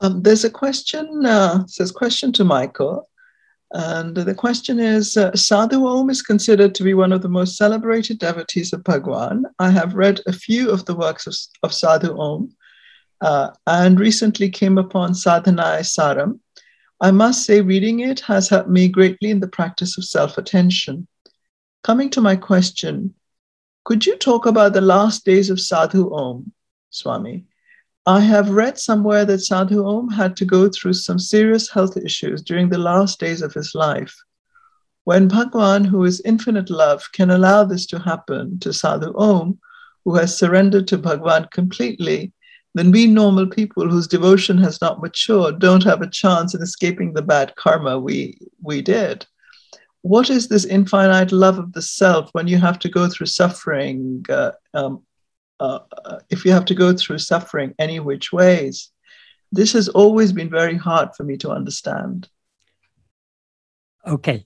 There's a question, says question to Michael. And the question is, Sadhu Om is considered to be one of the most celebrated devotees of Bhagwan. I have read a few of the works of Sadhu Om and recently came upon Sadhanai Saram. I must say reading it has helped me greatly in the practice of self-attention. Coming to my question, could you talk about the last days of Sadhu Om, Swami? I have read somewhere that Sadhu Om had to go through some serious health issues during the last days of his life. When Bhagwan, who is infinite love, can allow this to happen to Sadhu Om, who has surrendered to Bhagwan completely, then we normal people whose devotion has not matured don't have a chance in escaping the bad karma we did. What is this infinite love of the self when you have to go through suffering, if you have to go through suffering any which ways? This has always been very hard for me to understand. Okay.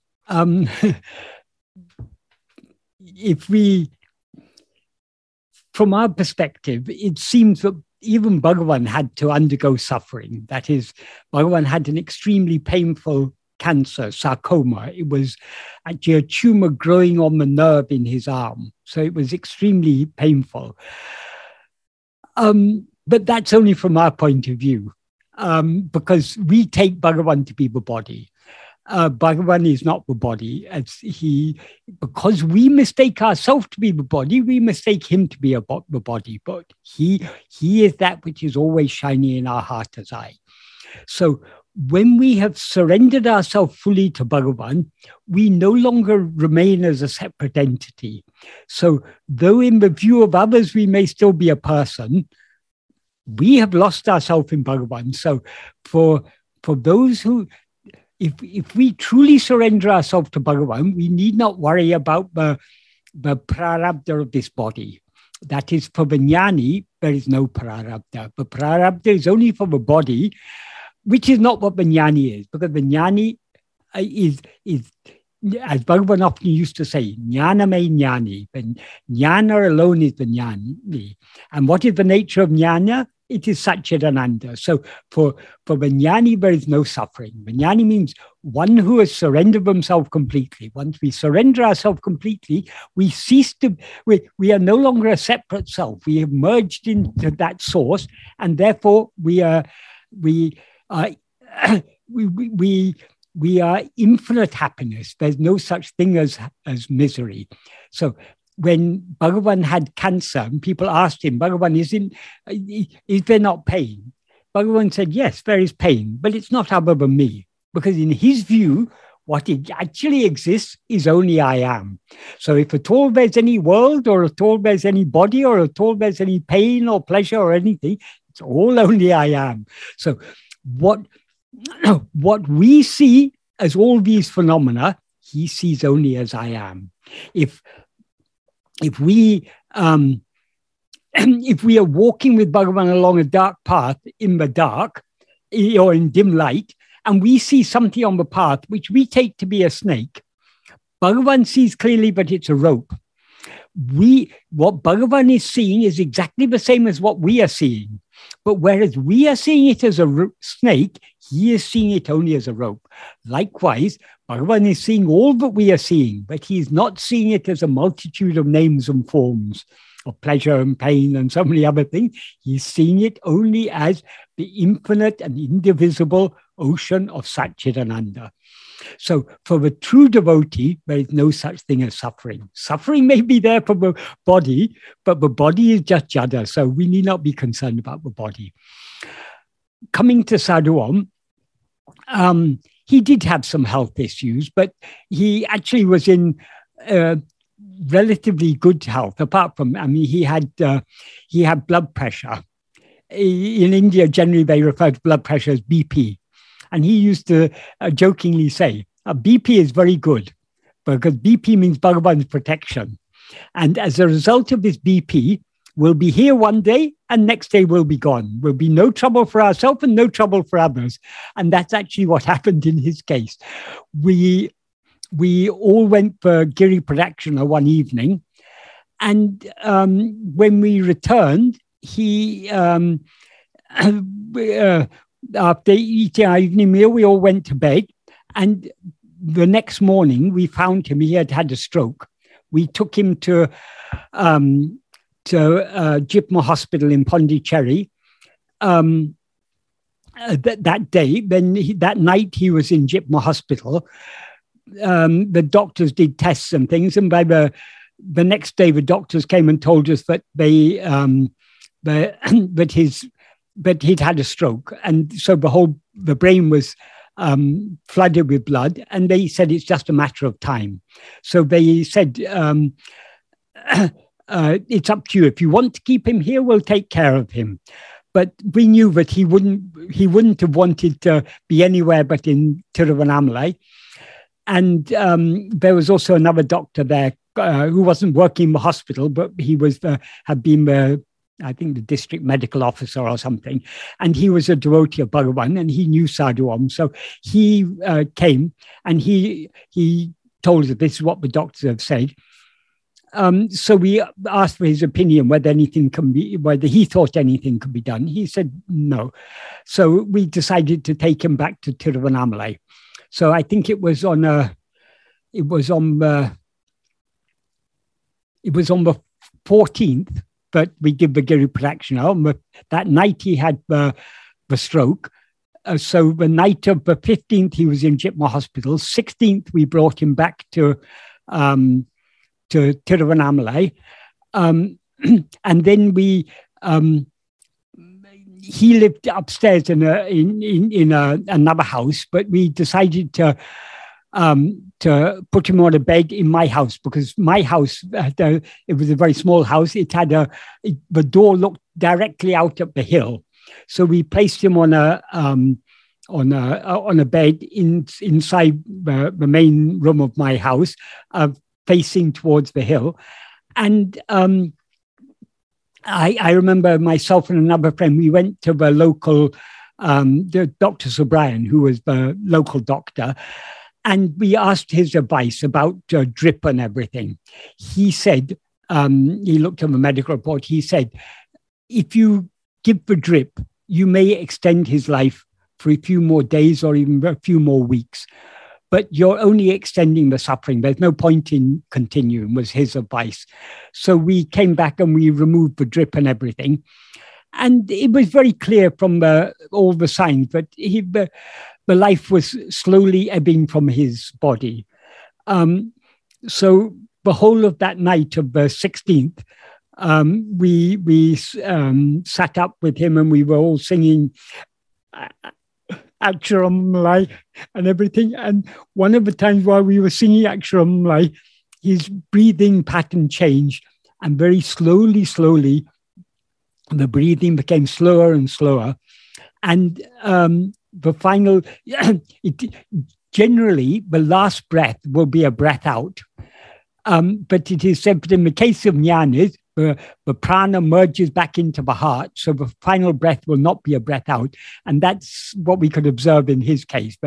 If we, from our perspective, it seems that even Bhagavan had to undergo suffering. That is, Bhagavan had an extremely painful cancer, sarcoma. It was actually a tumor growing on the nerve in his arm. So it was extremely painful. But that's only from our point of view, because we take Bhagavan to be the body. Bhagavan is not the body. Because we mistake ourselves to be the body, we mistake him to be the body. But he is that which is always shining in our heart as eye. So when we have surrendered ourselves fully to Bhagavan, we no longer remain as a separate entity. So though in the view of others we may still be a person, we have lost ourselves in Bhagavan. So for those who, if we truly surrender ourselves to Bhagavan, we need not worry about the prarabdha of this body. That is, for the jnani, there is no prarabdha. The prarabdha is only for the body, which is not what the jnani is, because the jnani is as Bhagavan often used to say, jnana me jnani. The jnana alone is the jnani. And what is the nature of jnana? It is Satchidananda. So for the jnani, there is no suffering. The jnani means one who has surrendered himself completely. Once we surrender ourselves completely, we cease to, we are no longer a separate self. We have merged into that source, and therefore we are infinite happiness. There's no such thing as misery. So when Bhagavan had cancer, and people asked him, Bhagavan, is there not pain? Bhagavan said, yes, there is pain, but it's not other than me. Because in his view, what actually exists is only I am. So if at all there's any world, or at all there's any body, or at all there's any pain or pleasure or anything, it's all only I am. So what we see as all these phenomena, he sees only as I am. If we are walking with Bhagavan along a dark path in the dark or in dim light, and we see something on the path which we take to be a snake, Bhagavan sees clearly that it's a rope. What Bhagavan is seeing is exactly the same as what we are seeing. But whereas we are seeing it as a snake, he is seeing it only as a rope. Likewise, Bhagavan is seeing all that we are seeing, but he is not seeing it as a multitude of names and forms of pleasure and pain and so many other things. He's seeing it only as the infinite and indivisible ocean of Satchidananda. So for the true devotee, there is no such thing as suffering. Suffering may be there for the body, but the body is just jada, so we need not be concerned about the body. Coming to Sadhu Om, he did have some health issues, but he actually was in relatively good health. Apart from, he had blood pressure. In India, generally they refer to blood pressure as BP. And he used to jokingly say, BP is very good, because BP means Bhagavan's protection. And as a result of this BP, we'll be here one day and next day we'll be gone. We'll be no trouble for ourselves and no trouble for others. And that's actually what happened in his case. We all went for Giri Pradakshina one evening. And when we returned, after eating our evening meal, we all went to bed. And the next morning, we found him. He had had a stroke. We took him to Jipma Hospital in Pondicherry. That day, that night he was in Jipma Hospital. The doctors did tests and things, and by the next day, the doctors came and told us that that he'd had a stroke, and so the brain was flooded with blood, and they said it's just a matter of time. So they said, it's up to you. If you want to keep him here, we'll take care of him. But we knew that he wouldn't have wanted to be anywhere but in Tiruvannamalai. And there was also another doctor there who wasn't working in the hospital, but he was had been I think the district medical officer or something. And he was a devotee of Bhagavan, and he knew Sadhu Om. So he came and he told us this is what the doctors have said. So we asked for his opinion whether he thought anything could be done. He said no. So we decided to take him back to Tiruvannamalai. So I think it was on the 14th that we did the Giri Pradakshina. That night he had the stroke. So the night of the 15th he was in Jipma Hospital. 16th we brought him back to Tiruvannamalai, and then he lived upstairs in another house, but we decided to put him on a bed in my house, because my house it was a very small house. It had the door looked directly out at the hill, so we placed him on a bed inside the main room of my house, facing towards the hill. And I remember myself and another friend, we went to the local, the Dr. Subrayan, who was the local doctor, and we asked his advice about drip and everything. He said, he looked at the medical report, he said, if you give the drip, you may extend his life for a few more days or even a few more weeks. But you're only extending the suffering. There's no point in continuing, was his advice. So we came back and we removed the drip and everything. And it was very clear from all the signs that the life was slowly ebbing from his body. So the whole of that night of the 16th, we sat up with him and we were all singing Aksharam and everything. And one of the times while we were singing Aksharam, his breathing pattern changed, and very slowly, the breathing became slower and slower. And the final, generally, the last breath will be a breath out. But it is said that in the case of jnana, the prana merges back into the heart, so the final breath will not be a breath out. And that's what we could observe in his case.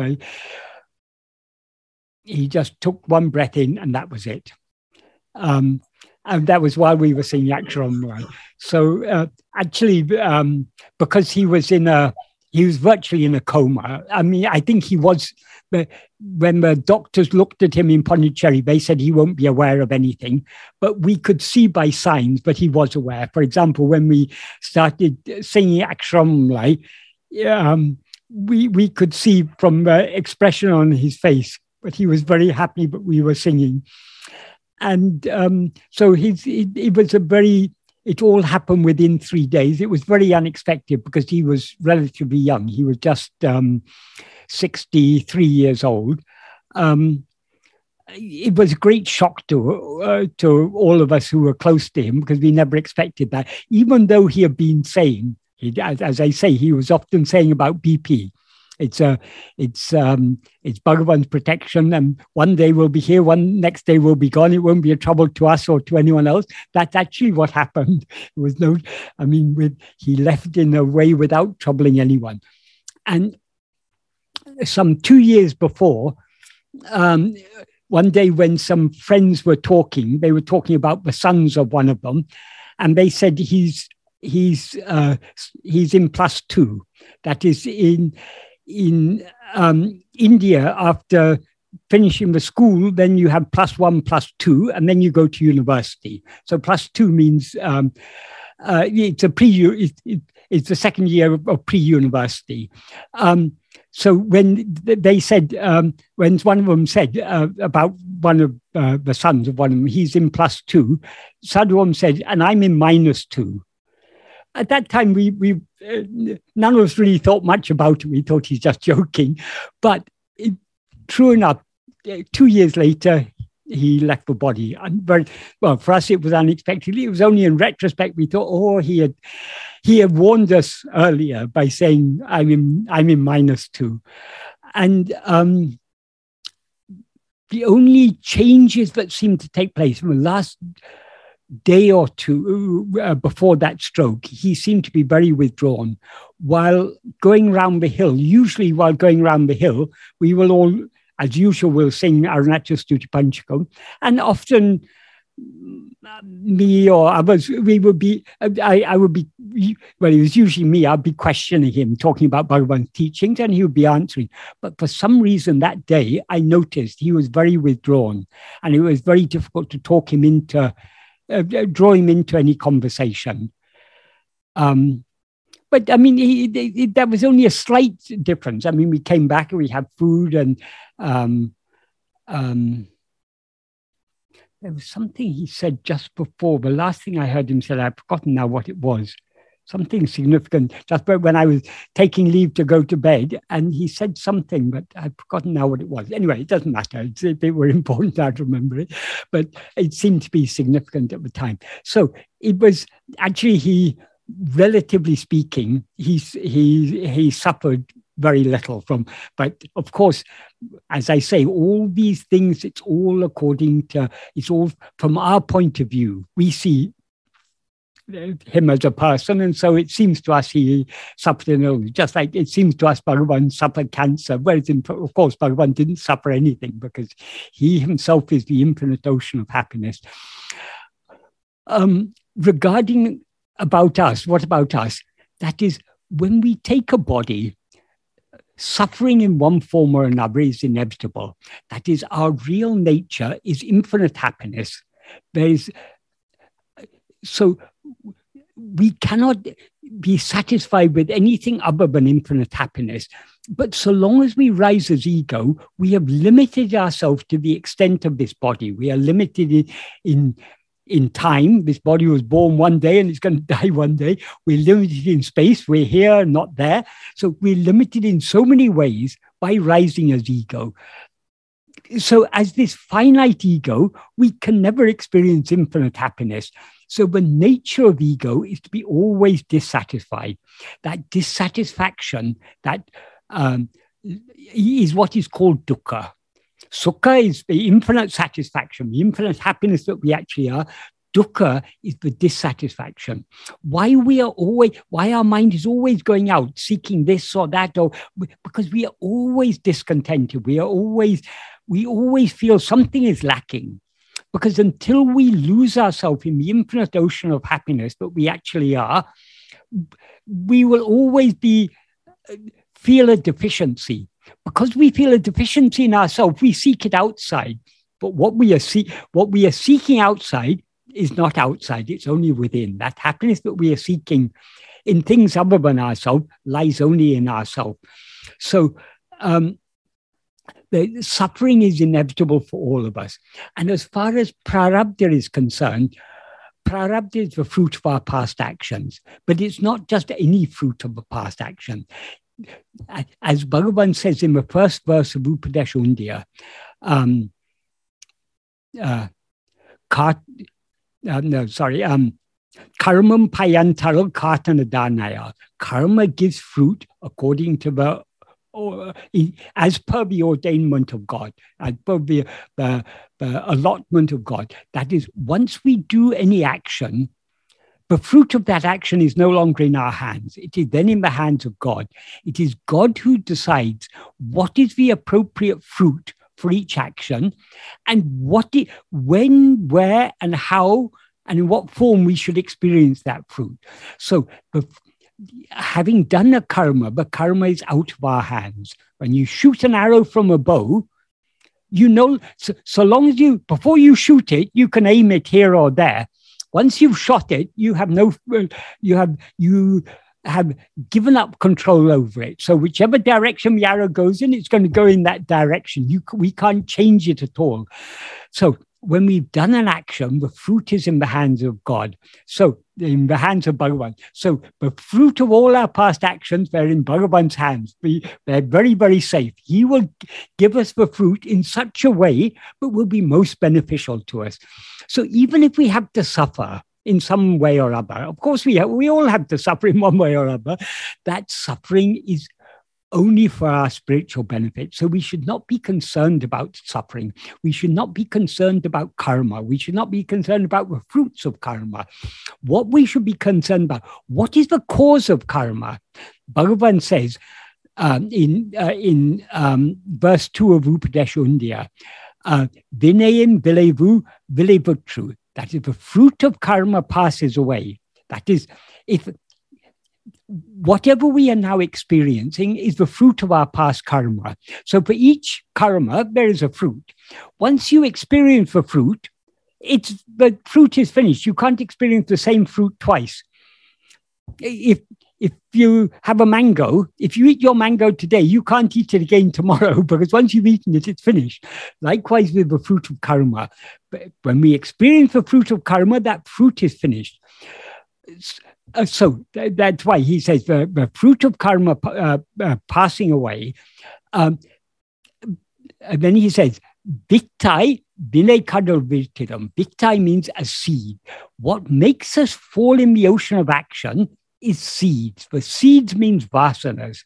He just took one breath in and that was it. And that was while we were singing Aksharam. So actually, because he was virtually in a coma. I mean, I think he was, when the doctors looked at him in Pondicherry, they said he won't be aware of anything, but we could see by signs that he was aware. For example, when we started singing Aksharam, we could see from the expression on his face that he was very happy that we were singing. And so it was it all happened within 3 days. It was very unexpected because he was relatively young. He was just 63 years old. It was a great shock to all of us who were close to him, because we never expected that. Even though he had been saying, as I say, he was often saying about BP. It's Bhagavan's protection, and one day we'll be here, next day we'll be gone. It won't be a trouble to us or to anyone else. That's actually what happened. It was he left in a way without troubling anyone. And some 2 years before, one day when some friends were talking, they were talking about the sons of one of them, and they said he's he's in +2. That is in India, after finishing the school, then you have +1, +2, and then you go to university. So +2 means it's the second year of pre-university. So when they said, when one of them said about one of the sons of one of them, he's in +2, Sadhu Om said, and I'm in -2. At that time, we none of us really thought much about it. We thought he's just joking. But true enough, 2 years later, he left the body. And well, for us, it was unexpectedly. It was only in retrospect we thought, oh, he had warned us earlier by saying, I'm in -2. And the only changes that seemed to take place in the last day or two before that stroke, he seemed to be very withdrawn. While going round the hill, usually while going round the hill, we will all, as usual, will sing Arunachal Stuti Panchakam, and often me or others, I would be, well, it was usually me, I'd be questioning him, talking about Bhagavan's teachings, and he would be answering. But for some reason that day, I noticed he was very withdrawn, and it was very difficult to talk him into, draw him into any conversation. But I mean, that was only a slight difference. I mean, we came back and we had food, and there was something he said just before. The last thing I heard him say, I've forgotten now what it was. Something significant, just when I was taking leave to go to bed, and he said something, but I've forgotten now what it was. Anyway, it doesn't matter. If it were important, I'd remember it. But it seemed to be significant at the time. So it was actually relatively speaking, he suffered very little from. But of course, as I say, all these things, it's all from our point of view. We see him as a person, and so it seems to us he suffered an illness, just like it seems to us Bhagavan suffered cancer, whereas of course Bhagavan didn't suffer anything, because he himself is the infinite ocean of happiness. Regarding about us, what about us? That is, when we take a body, suffering in one form or another is inevitable. That is, our real nature is infinite happiness. So we cannot be satisfied with anything other than infinite happiness. But so long as we rise as ego, we have limited ourselves to the extent of this body. We are limited in time. This body was born one day and it's going to die one day. We're limited in space. We're here, not there. So we're limited in so many ways by rising as ego. So as this finite ego, we can never experience infinite happiness. So the nature of ego is to be always dissatisfied. That dissatisfaction, that is what is called dukkha. Sukha is the infinite satisfaction, the infinite happiness that we actually are. Dukkha is the dissatisfaction. Why our mind is always going out, seeking this or that, because we are always discontented. We always feel something is lacking. Because until we lose ourselves in the infinite ocean of happiness that we actually are, we will always feel a deficiency. Because we feel a deficiency in ourselves, we seek it outside. But what we are seeking outside is not outside, it's only within. That happiness that we are seeking in things other than ourselves lies only in ourselves. So the suffering is inevitable for all of us. And as far as prarabdha is concerned, prarabdha is the fruit of our past actions. But it's not just any fruit of a past action. As Bhagavan says in the first verse of Upadesha Undiyar, karmam payantaral kartanadanaya. Karma gives fruit according to as per the ordainment of God, as per the allotment of God. That is, once we do any action, the fruit of that action is no longer in our hands. It is then in the hands of God. It is God who decides what is the appropriate fruit for each action, and when, where, and how, and in what form we should experience that fruit. So having done a karma, the karma is out of our hands. When you shoot an arrow from a bow, you know, so long as before you shoot it, you can aim it here or there. Once you've shot it, you have given up control over it. So whichever direction the arrow goes in, it's going to go in that direction. We can't change it at all. So when we've done an action, the fruit is in the hands of God. So in the hands of Bhagavan. So the fruit of all our past actions, they're in Bhagavan's hands. They're very, very safe. He will give us the fruit in such a way that will be most beneficial to us. So even if we have to suffer in some way or other, of course we all have to suffer in one way or other, that suffering is only for our spiritual benefit. So we should not be concerned about suffering. We should not be concerned about karma. We should not be concerned about the fruits of karma. What we should be concerned about, what is the cause of karma? Bhagavan says in verse 2 of Upadesha Vinayam vilevutru. That is, the fruit of karma passes away. That is, if whatever we are now experiencing is the fruit of our past karma. So for each karma, there is a fruit. Once you experience the fruit, the fruit is finished. You can't experience the same fruit twice. If you have a mango, if you eat your mango today, you can't eat it again tomorrow, because once you've eaten it, it's finished. Likewise with the fruit of karma. When we experience the fruit of karma, that fruit is finished. So that's why he says the fruit of karma passing away. And then he says, Viktai vinekadal virtiram. Viktai means a seed. What makes us fall in the ocean of action is seeds. The seeds means vasanas.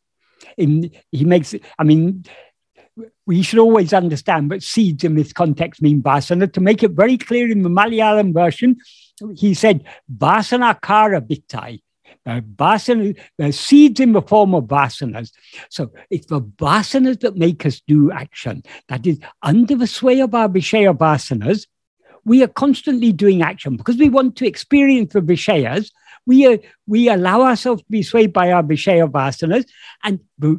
We should always understand, but seeds in this context mean vasana. To make it very clear in the Malayalam version, he said, vasana kara vittai. The seeds in the form of vasanas. So it's the vasanas that make us do action. That is, under the sway of our Vishaya vasanas, we are constantly doing action because we want to experience the Vishayas. We allow ourselves to be swayed by our Vishaya vasanas, and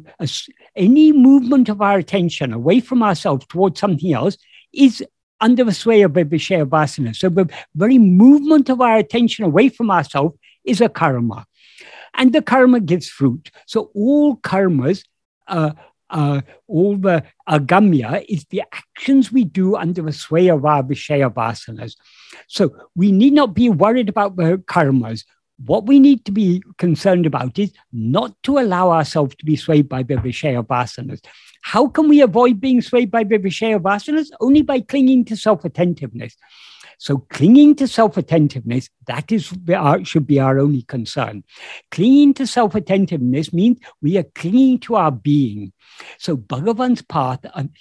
any movement of our attention away from ourselves towards something else is under the sway of the Vishaya vasana. So the very movement of our attention away from ourselves is a karma. And the karma gives fruit. So all karmas, all the agamya is the actions we do under the sway of our Vishaya vasanas. So we need not be worried about the karmas. What we need to be concerned about is not to allow ourselves to be swayed by the Vishaya vasanas. How can we avoid being swayed by the Vishaya vasanas? Only by clinging to self-attentiveness. So clinging to self-attentiveness, that should be our only concern. Clinging to self-attentiveness means we are clinging to our being. So Bhagavan's path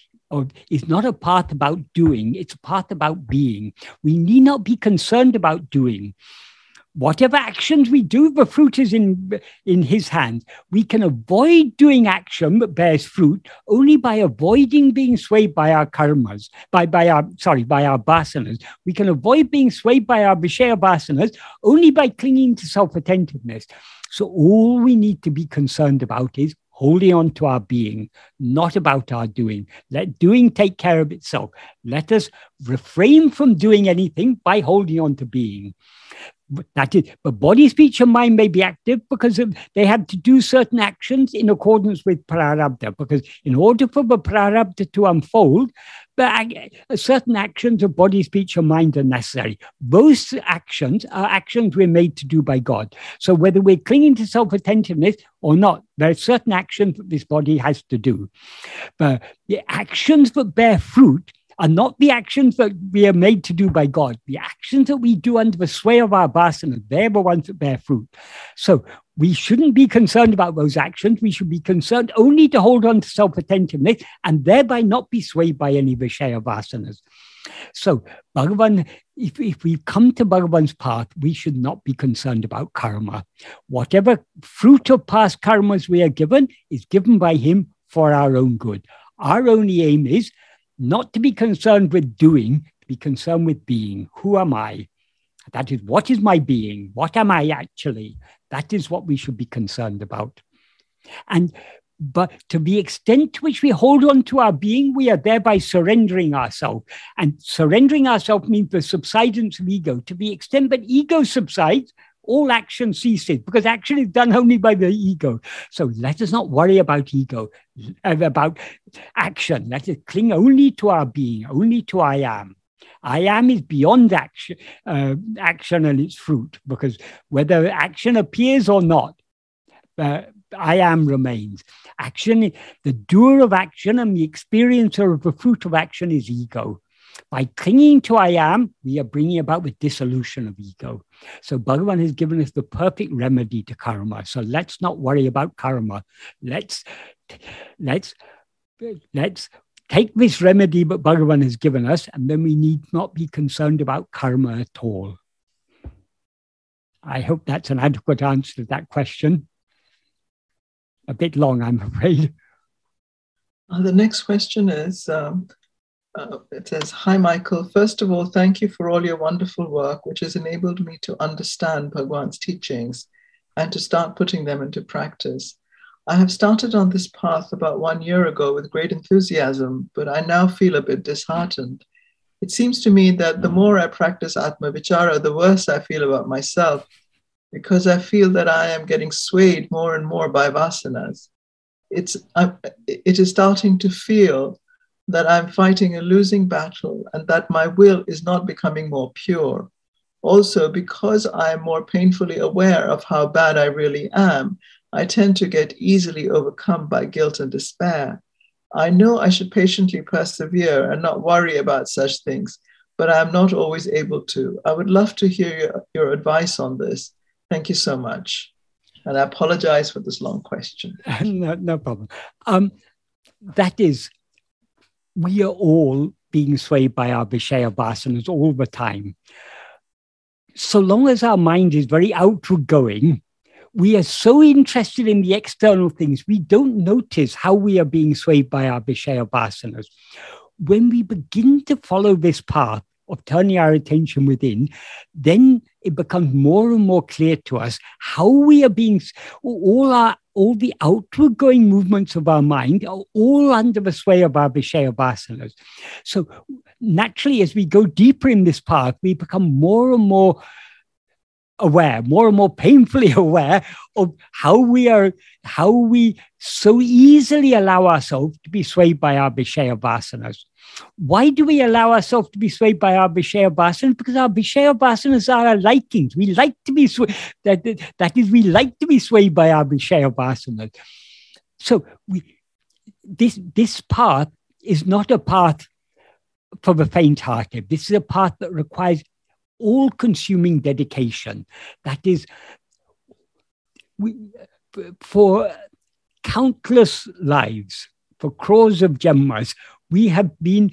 is not a path about doing, it's a path about being. We need not be concerned about doing. Whatever actions we do, the fruit is in his hands. We can avoid doing action that bears fruit only by avoiding being swayed by our karmas, by our vasanas. We can avoid being swayed by our Vishaya vasanas only by clinging to self-attentiveness. So all we need to be concerned about is holding on to our being, not about our doing. Let doing take care of itself. Let us refrain from doing anything by holding on to being. That is, but body, speech, and mind may be active because they have to do certain actions in accordance with prarabdha. Because in order for the prarabdha to unfold, certain actions of body, speech, and mind are necessary. Those actions are actions we're made to do by God. So whether we're clinging to self-attentiveness or not, there are certain actions that this body has to do. But the actions that bear fruit are not the actions that we are made to do by God. The actions that we do under the sway of our vasana, they're the ones that bear fruit. So we shouldn't be concerned about those actions. We should be concerned only to hold on to self-attentiveness and thereby not be swayed by any Vishaya vasanas. So Bhagavan, if we come to Bhagavan's path, we should not be concerned about karma. Whatever fruit of past karmas we are given is given by him for our own good. Our only aim is not to be concerned with doing, to be concerned with being. Who am I? That is, what is my being? What am I actually? That is what we should be concerned about. But to the extent to which we hold on to our being, we are thereby surrendering ourselves. And surrendering ourselves means the subsidence of ego. To the extent that ego subsides, all action ceases, because action is done only by the ego. So let us not worry about ego, about action. Let us cling only to our being, only to I am. I am is beyond action and its fruit, because whether action appears or not, I am remains. Action, the doer of action and the experiencer of the fruit of action is ego. By clinging to I am, we are bringing about the dissolution of ego. So Bhagavan has given us the perfect remedy to karma. So let's not worry about karma. Let's take this remedy that Bhagavan has given us, and then we need not be concerned about karma at all. I hope that's an adequate answer to that question. A bit long, I'm afraid. The next question is, it says, "Hi, Michael. First of all, thank you for all your wonderful work, which has enabled me to understand Bhagwan's teachings and to start putting them into practice. I have started on this path about 1 year ago with great enthusiasm, but I now feel a bit disheartened. It seems to me that the more I practice Atma Vichara, the worse I feel about myself, because I feel that I am getting swayed more and more by vasanas. It is starting to feel that I'm fighting a losing battle and that my will is not becoming more pure. Also, because I am more painfully aware of how bad I really am, I tend to get easily overcome by guilt and despair. I know I should patiently persevere and not worry about such things, but I am not always able to. I would love to hear your advice on this. Thank you so much." And I apologize for this long question. No problem. That is, we are all being swayed by our Vishaya vasanas all the time. So long as our mind is very outward going, we are so interested in the external things, we don't notice how we are being swayed by our Vishaya vasanas. When we begin to follow this path of turning our attention within, then it becomes more and more clear to us how we are being, all the outward going movements of our mind are all under the sway of our Vishaya vasanas. So naturally, as we go deeper in this path, we become more and more aware, more and more painfully aware of how we so easily allow ourselves to be swayed by our Vishaya vasanas. Why do we allow ourselves to be swayed by our Vishaya vasanas? Because our Vishaya vasanas are our likings. We like to be swayed. That is, we like to be swayed by our Vishaya vasanas. So this path is not a path for the faint-hearted. This is a path that requires all-consuming dedication. That is, for countless lives, for crores of janmas, we have been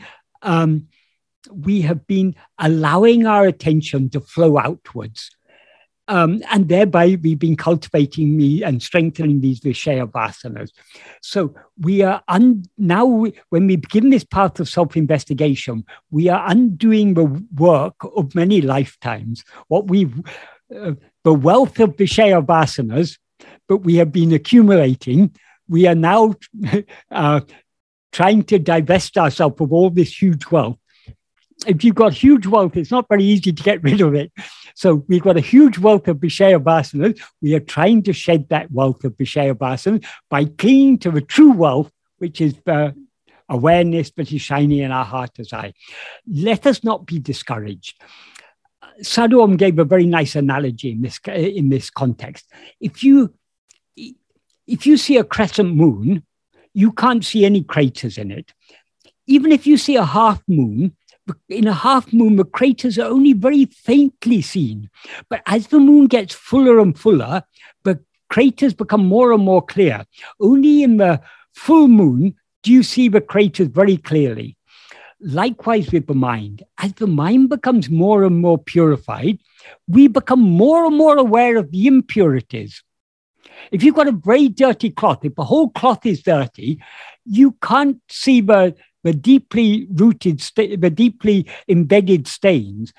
allowing our attention to flow outwards. And thereby we've been cultivating and strengthening these Vishaya vasanas. So we are now, when we begin this path of self-investigation, we are undoing the work of many lifetimes. The wealth of Vishaya vasanas that we have been accumulating, we are now trying to divest ourselves of all this huge wealth. If you've got huge wealth, it's not very easy to get rid of it. So we've got a huge wealth of Vishaya vasanas. We are trying to shed that wealth of Vishaya vasanas by clinging to the true wealth, which is the awareness that is shining in our heart as I. Let us not be discouraged. Sadhu Om gave a very nice analogy in this context. If you see a crescent moon, you can't see any craters in it. Even if you see a half moon, in a half moon, the craters are only very faintly seen. But as the moon gets fuller and fuller, the craters become more and more clear. Only in the full moon do you see the craters very clearly. Likewise with the mind. As the mind becomes more and more purified, we become more and more aware of the impurities. If you've got a very dirty cloth, if the whole cloth is dirty, you can't see the deeply rooted, the deeply embedded stains.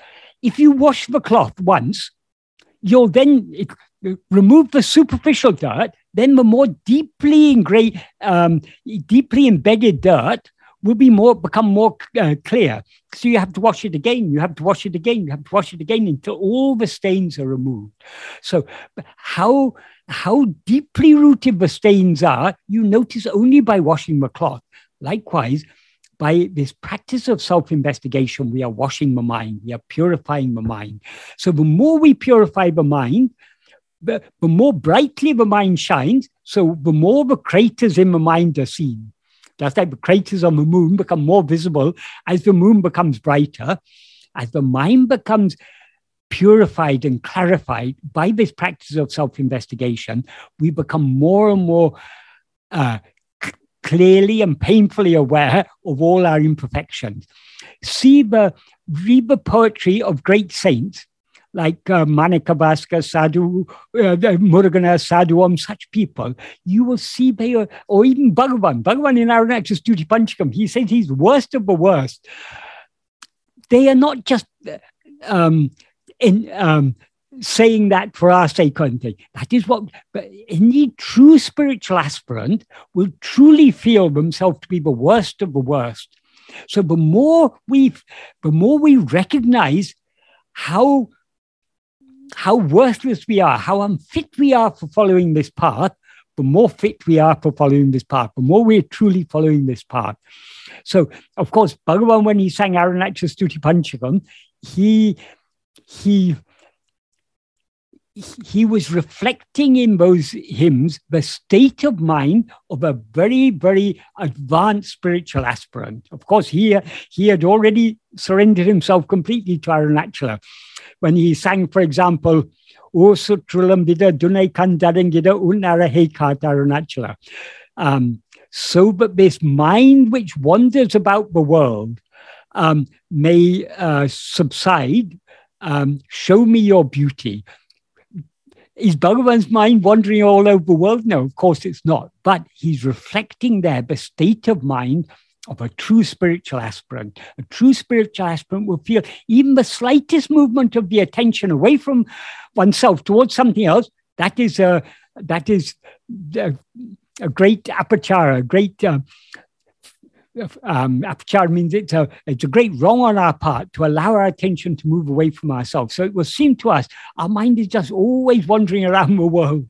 if you wash the cloth once, you'll then remove the superficial dirt, then the more deeply embedded dirt will become more clear. So you have to wash it again, you have to wash it again, you have to wash it again until all the stains are removed. So how deeply rooted the stains are, you notice only by washing the cloth. Likewise, by this practice of self-investigation, we are washing the mind, we are purifying the mind. So the more we purify the mind, the more brightly the mind shines, so the more the craters in the mind are seen. Just like the craters on the moon become more visible as the moon becomes brighter, as the mind becomes purified and clarified by this practice of self-investigation, we become more and more clearly and painfully aware of all our imperfections. Read the poetry of great saints like Manikavaska, Sadhu, Murugana, Sadhuam, such people. You will see they or even Bhagavan in Arunachala Stuti Panchakam, he says he's worst of the worst. They are not just saying that for our sake or anything. That is what any true spiritual aspirant will truly feel themselves to be the worst of the worst. So the more we recognize how worthless we are, how unfit we are for following this path, the more fit we are for following this path, the more we're truly following this path. So, of course, Bhagavan, when he sang Arunachala Stuti Panchakam, he was reflecting in those hymns the state of mind of a very, very advanced spiritual aspirant. Of course, he had already surrendered himself completely to Arunachala. When he sang, for example, O Sutrulam Vida Dunai Kandarangida Unara Hekat Arunachala. So that this mind which wanders about the world may subside, show me your beauty. Is Bhagavan's mind wandering all over the world? No, of course it's not. But he's reflecting there the state of mind of a true spiritual aspirant. A true spiritual aspirant will feel even the slightest movement of the attention away from oneself towards something else. That is a great apachara, a great apachara means it's a great wrong on our part to allow our attention to move away from ourselves. So it will seem to us our mind is just always wandering around the world.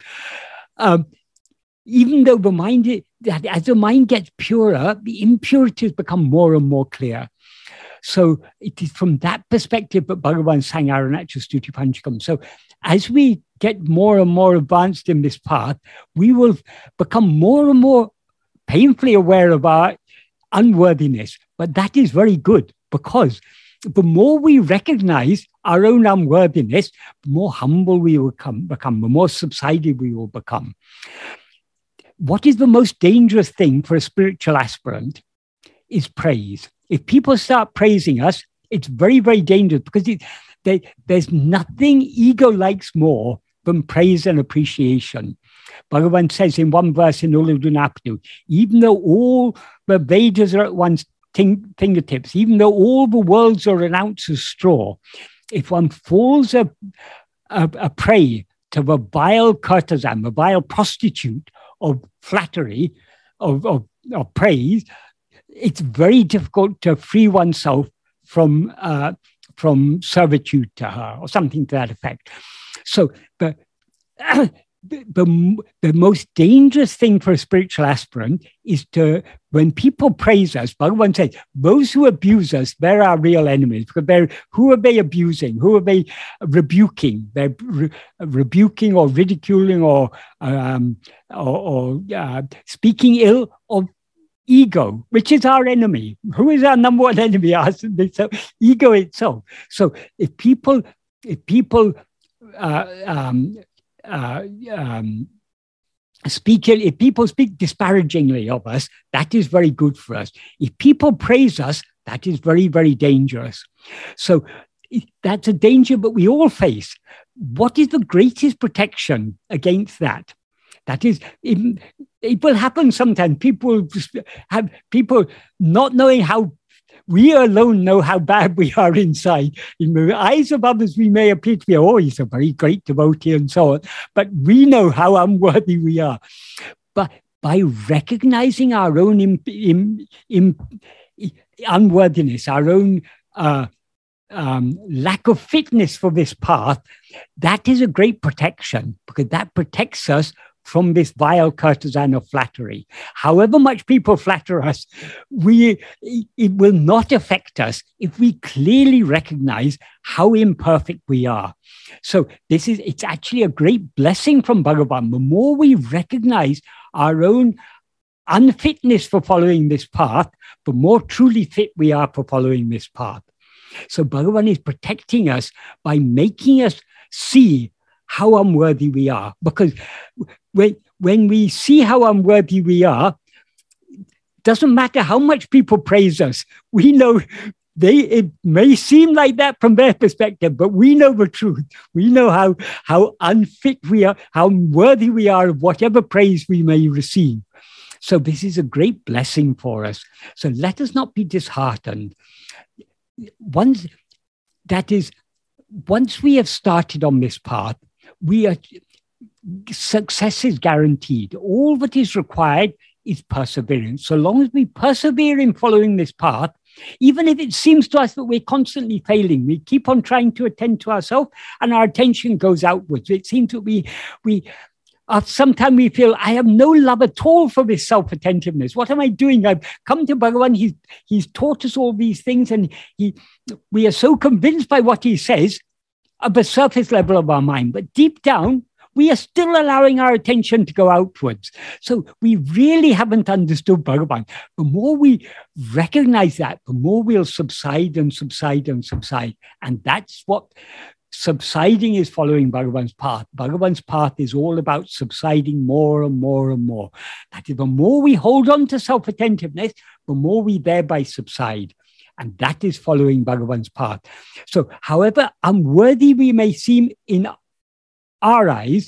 Even though as the mind gets purer, the impurities become more and more clear. So it is from that perspective that Bhagavan sang Arunachala Stuti Panchakam. So as we get more and more advanced in this path, we will become more and more painfully aware of our unworthiness. But that is very good, because the more we recognize our own unworthiness, the more humble we will become, the more subsided we will become. What is the most dangerous thing for a spiritual aspirant is praise. If people start praising us, it's very, very dangerous, because there's nothing ego likes more than praise and appreciation. Bhagavan says in one verse in Uludunapadu, even though all the Vedas are at one's fingertips, even though all the worlds are an ounce of straw, if one falls a prey to the vile courtesan, the vile prostitute of flattery, of praise, it's very difficult to free oneself from servitude to her, or something to that effect. So the most dangerous thing for a spiritual aspirant is when people praise us, Bhagavan says, those who abuse us, they're our real enemies. Because who are they abusing? Who are they rebuking? They're rebuking or ridiculing or speaking ill of ego, which is our enemy. Who is our number one enemy? So ego itself. So if people if people speak disparagingly of us, that is very good for us. If people praise us, that is very, very dangerous. So that's a danger that we all face. What is the greatest protection against that? That is, it will happen sometimes. People not knowing how we alone know how bad we are inside. In the eyes of others, we may appear to be, oh, he's a very great devotee and so on, but we know how unworthy we are. But by recognizing our own unworthiness, our own lack of fitness for this path, that is a great protection, because that protects us from this vile courtesan of flattery. However much people flatter us, it will not affect us if we clearly recognize how imperfect we are. So it's actually a great blessing from Bhagavan. The more we recognize our own unfitness for following this path, the more truly fit we are for following this path. So Bhagavan is protecting us by making us see how unworthy we are. Because when we see how unworthy we are, doesn't matter how much people praise us. We know it may seem like that from their perspective, but we know the truth. We know how unfit we are, how unworthy we are of whatever praise we may receive. So this is a great blessing for us. So let us not be disheartened. Once we have started on this path, success is guaranteed. All that is required is perseverance. So long as we persevere in following this path, even if it seems to us that we're constantly failing, we keep on trying to attend to ourselves and our attention goes outwards. It seems that we sometimes we feel, I have no love at all for this self-attentiveness. What am I doing? I've come to Bhagavan. He's taught us all these things, and we are so convinced by what he says at the surface level of our mind. But deep down, we are still allowing our attention to go outwards. So we really haven't understood Bhagavan. The more we recognize that, the more we'll subside and subside and subside. And that's what subsiding is, following Bhagavan's path. Bhagavan's path is all about subsiding more and more and more. That is, the more we hold on to self-attentiveness, the more we thereby subside. And that is following Bhagavan's path. So however unworthy we may seem in our eyes,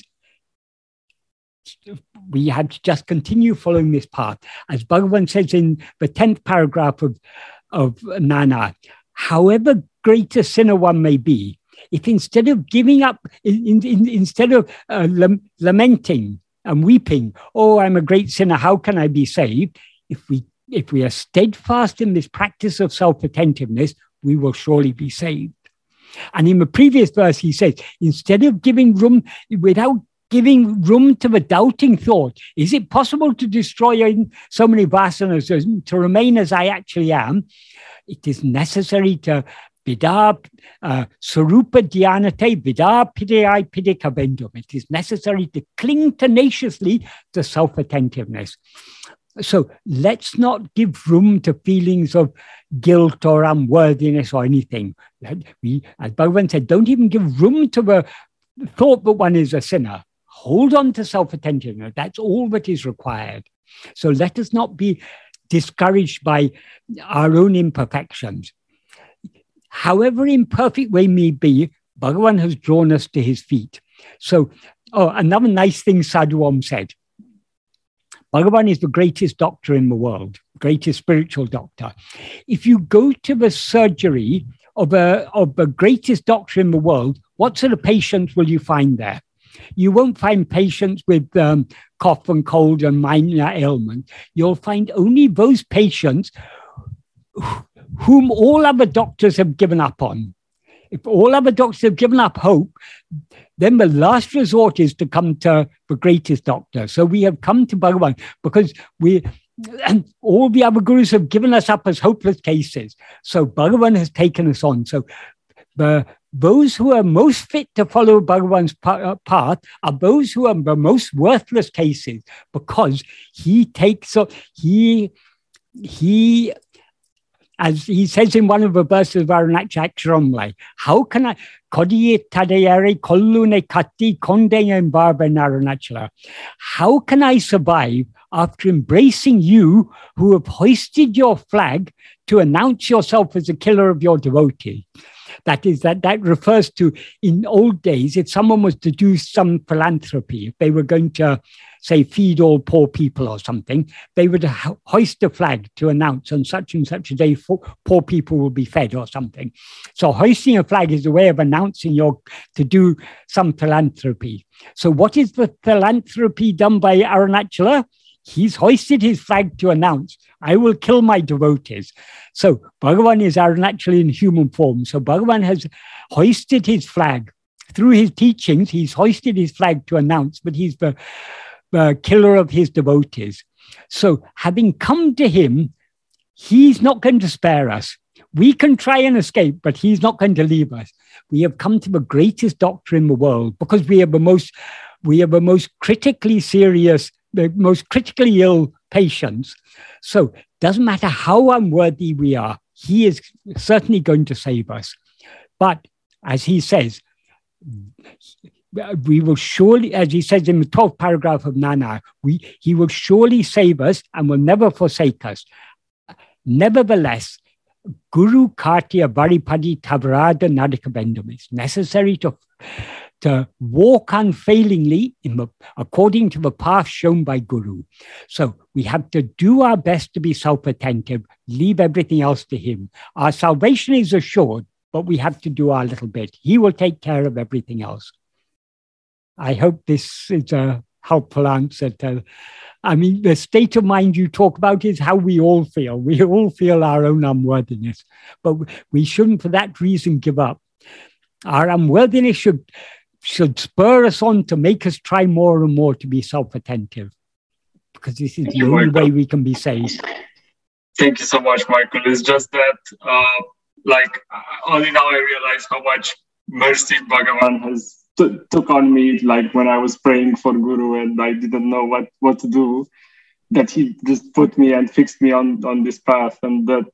we have to just continue following this path. As Bhagavan says in the 10th paragraph of Nana, however great a sinner one may be, if instead of giving up, instead of lamenting and weeping, oh, I'm a great sinner, how can I be saved? If we are steadfast in this practice of self-attentiveness, we will surely be saved. And in the previous verse, he says, instead of giving room, without giving room to the doubting thought, is it possible to destroy so many vasanas, to remain as I actually am? It is necessary to Vida Sarupa Dhyanate, Vida Pidai Pidika Vendum. It is necessary to cling tenaciously to self-attentiveness. So let's not give room to feelings of guilt or unworthiness or anything. As Bhagavan said, don't even give room to the thought that one is a sinner. Hold on to self-attentiveness. That's all that is required. So let us not be discouraged by our own imperfections. However imperfect we may be, Bhagavan has drawn us to his feet. So, another nice thing Sadhu Om said. Bhagavan is the greatest doctor in the world, greatest spiritual doctor. If you go to the surgery of the greatest doctor in the world, what sort of patients will you find there? You won't find patients with cough and cold and minor ailments. You'll find only those patients whom all other doctors have given up on. If all other doctors have given up hope, then the last resort is to come to the greatest doctor. So we have come to Bhagavan because and all the other gurus have given us up as hopeless cases. So Bhagavan has taken us on. So those who are most fit to follow Bhagavan's path are those who are the most worthless cases, because he takes, as he says in one of the verses of Arunachaksharamlai, how can I, Kodiye Tadayare Kollune Katti Kondeyan Barba Narunachala? How can I survive after embracing you who have hoisted your flag to announce yourself as the killer of your devotee? That refers to, in old days, if someone was to do some philanthropy, if they were going to say, feed all poor people or something, they would hoist a flag to announce on such and such a day poor people will be fed or something. So hoisting a flag is a way of announcing to do some philanthropy. So what is the philanthropy done by Arunachala? He's hoisted his flag to announce, I will kill my devotees. So Bhagavan is Arunachala in human form. So Bhagavan has hoisted his flag. Through his teachings, he's hoisted his flag to announce, but he's the killer of his devotees. So having come to him, he's not going to spare us. We can try and escape, but he's not going to leave us. We have come to the greatest doctor in the world because we are the most critically serious, the most critically ill patients. So it doesn't matter how unworthy we are, he is certainly going to save us. But as he says, we will surely, as he says in the 12th paragraph of Nana, he will surely save us and will never forsake us. Nevertheless, Guru Kartya Varipadi Tavrada Nadikabendum. It's necessary to walk unfailingly according to the path shown by Guru. So we have to do our best to be self-attentive, leave everything else to him. Our salvation is assured, but we have to do our little bit. He will take care of everything else. I hope this is a helpful answer to, the state of mind you talk about is how we all feel. We all feel our own unworthiness, but we shouldn't for that reason give up. Our unworthiness should spur us on to make us try more and more to be self-attentive, because this is the only way we can be saved. Thank you so much, Michael. It's just that, only now I realize how much mercy Bhagavan has took on me, like when I was praying for Guru and I didn't know what to do, that he just put me and fixed me on this path, and that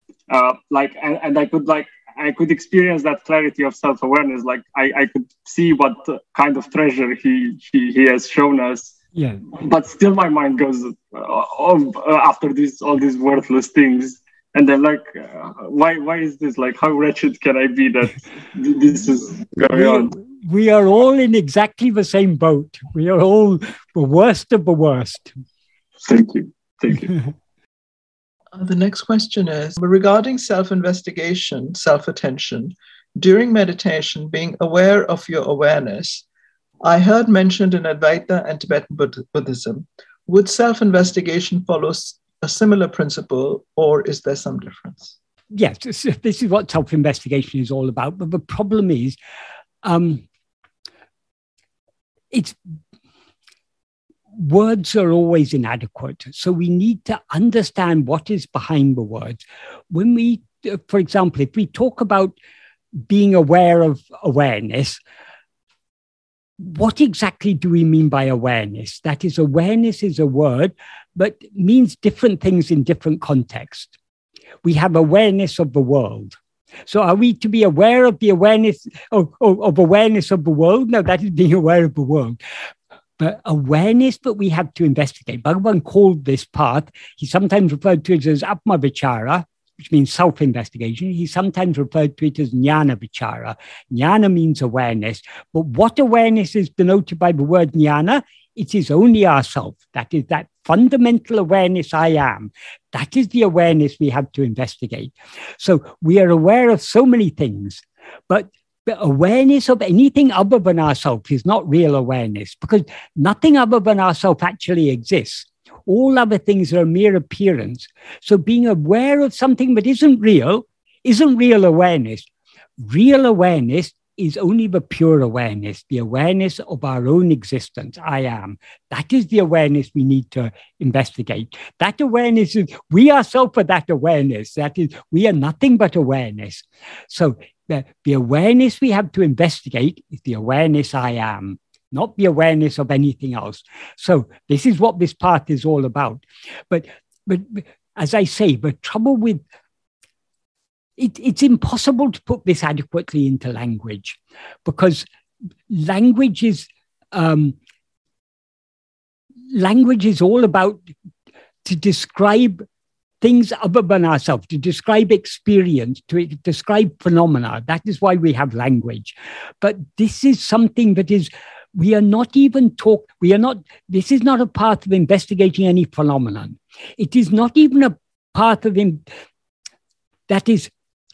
I could experience that clarity of self-awareness. Like I could see what kind of treasure he has shown us. Yeah. But still my mind goes after all these worthless things. And I'm like, why is this? Like, how wretched can I be that this is going on? We are all in exactly the same boat. We are all the worst of the worst. Thank you. The next question is regarding self-investigation, self-attention, during meditation, being aware of your awareness. I heard mentioned in Advaita and Tibetan Buddhism. Would self-investigation follow a similar principle, or is there some difference? Yes, this is what self-investigation is all about. But the problem is, words are always inadequate. So we need to understand what is behind the words. When we, for example, if we talk about being aware of awareness, what exactly do we mean by awareness? That is, awareness is a word, but means different things in different contexts. We have awareness of the world. So are we to be aware of the awareness of awareness of the world? No, that is being aware of the world. But awareness that we have to investigate. Bhagavan called this path, he sometimes referred to it as Atma Vichara, which means self-investigation. He sometimes referred to it as Jnana Vichara. Jnana means awareness. But what awareness is denoted by the word Jnana? It is only ourself. That is that fundamental awareness I am. That is the awareness we have to investigate. So we are aware of so many things, but the awareness of anything other than ourselves is not real awareness, because nothing other than ourselves actually exists. All other things are a mere appearance. So being aware of something that isn't real awareness. Real awareness is only the pure awareness, the awareness of our own existence, I am. That is the awareness we need to investigate. That awareness is, we ourselves are that awareness. That is, we are nothing but awareness. So the awareness we have to investigate is the awareness I am, not the awareness of anything else. So this is what this path is all about. But as I say, the trouble with it's impossible to put this adequately into language, because language is all about to describe things other than ourselves, to describe experience, to describe phenomena. That is why we have language. But this is something that is we are not even this is not a path of investigating any phenomenon. It is not even a path of that is,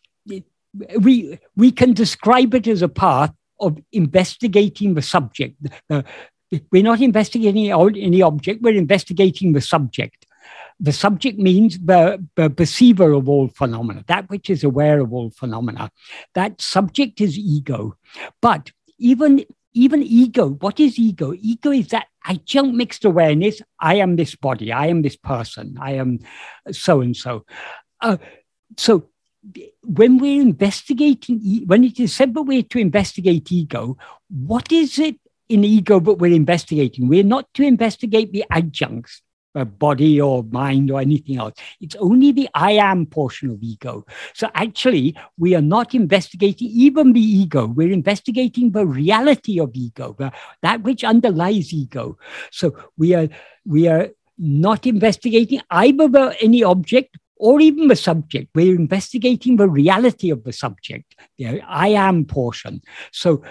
we can describe it as a path of investigating the subject. We're not investigating any object, we're investigating the subject. The subject means the perceiver of all phenomena, that which is aware of all phenomena. That subject is ego. But even ego, what is ego? Ego is that adjunct mixed awareness. I am this body, I am this person, I am so-and-so. So when we're investigating, when it is said that we're to investigate ego, what is it in ego that we're investigating? We're not to investigate the adjuncts, body or mind or anything else. It's only the I am portion of ego. So actually, we are not investigating even the ego. We're investigating the reality of ego, that which underlies ego. So we are not investigating either any object or even the subject. We're investigating the reality of the subject, the I am portion. So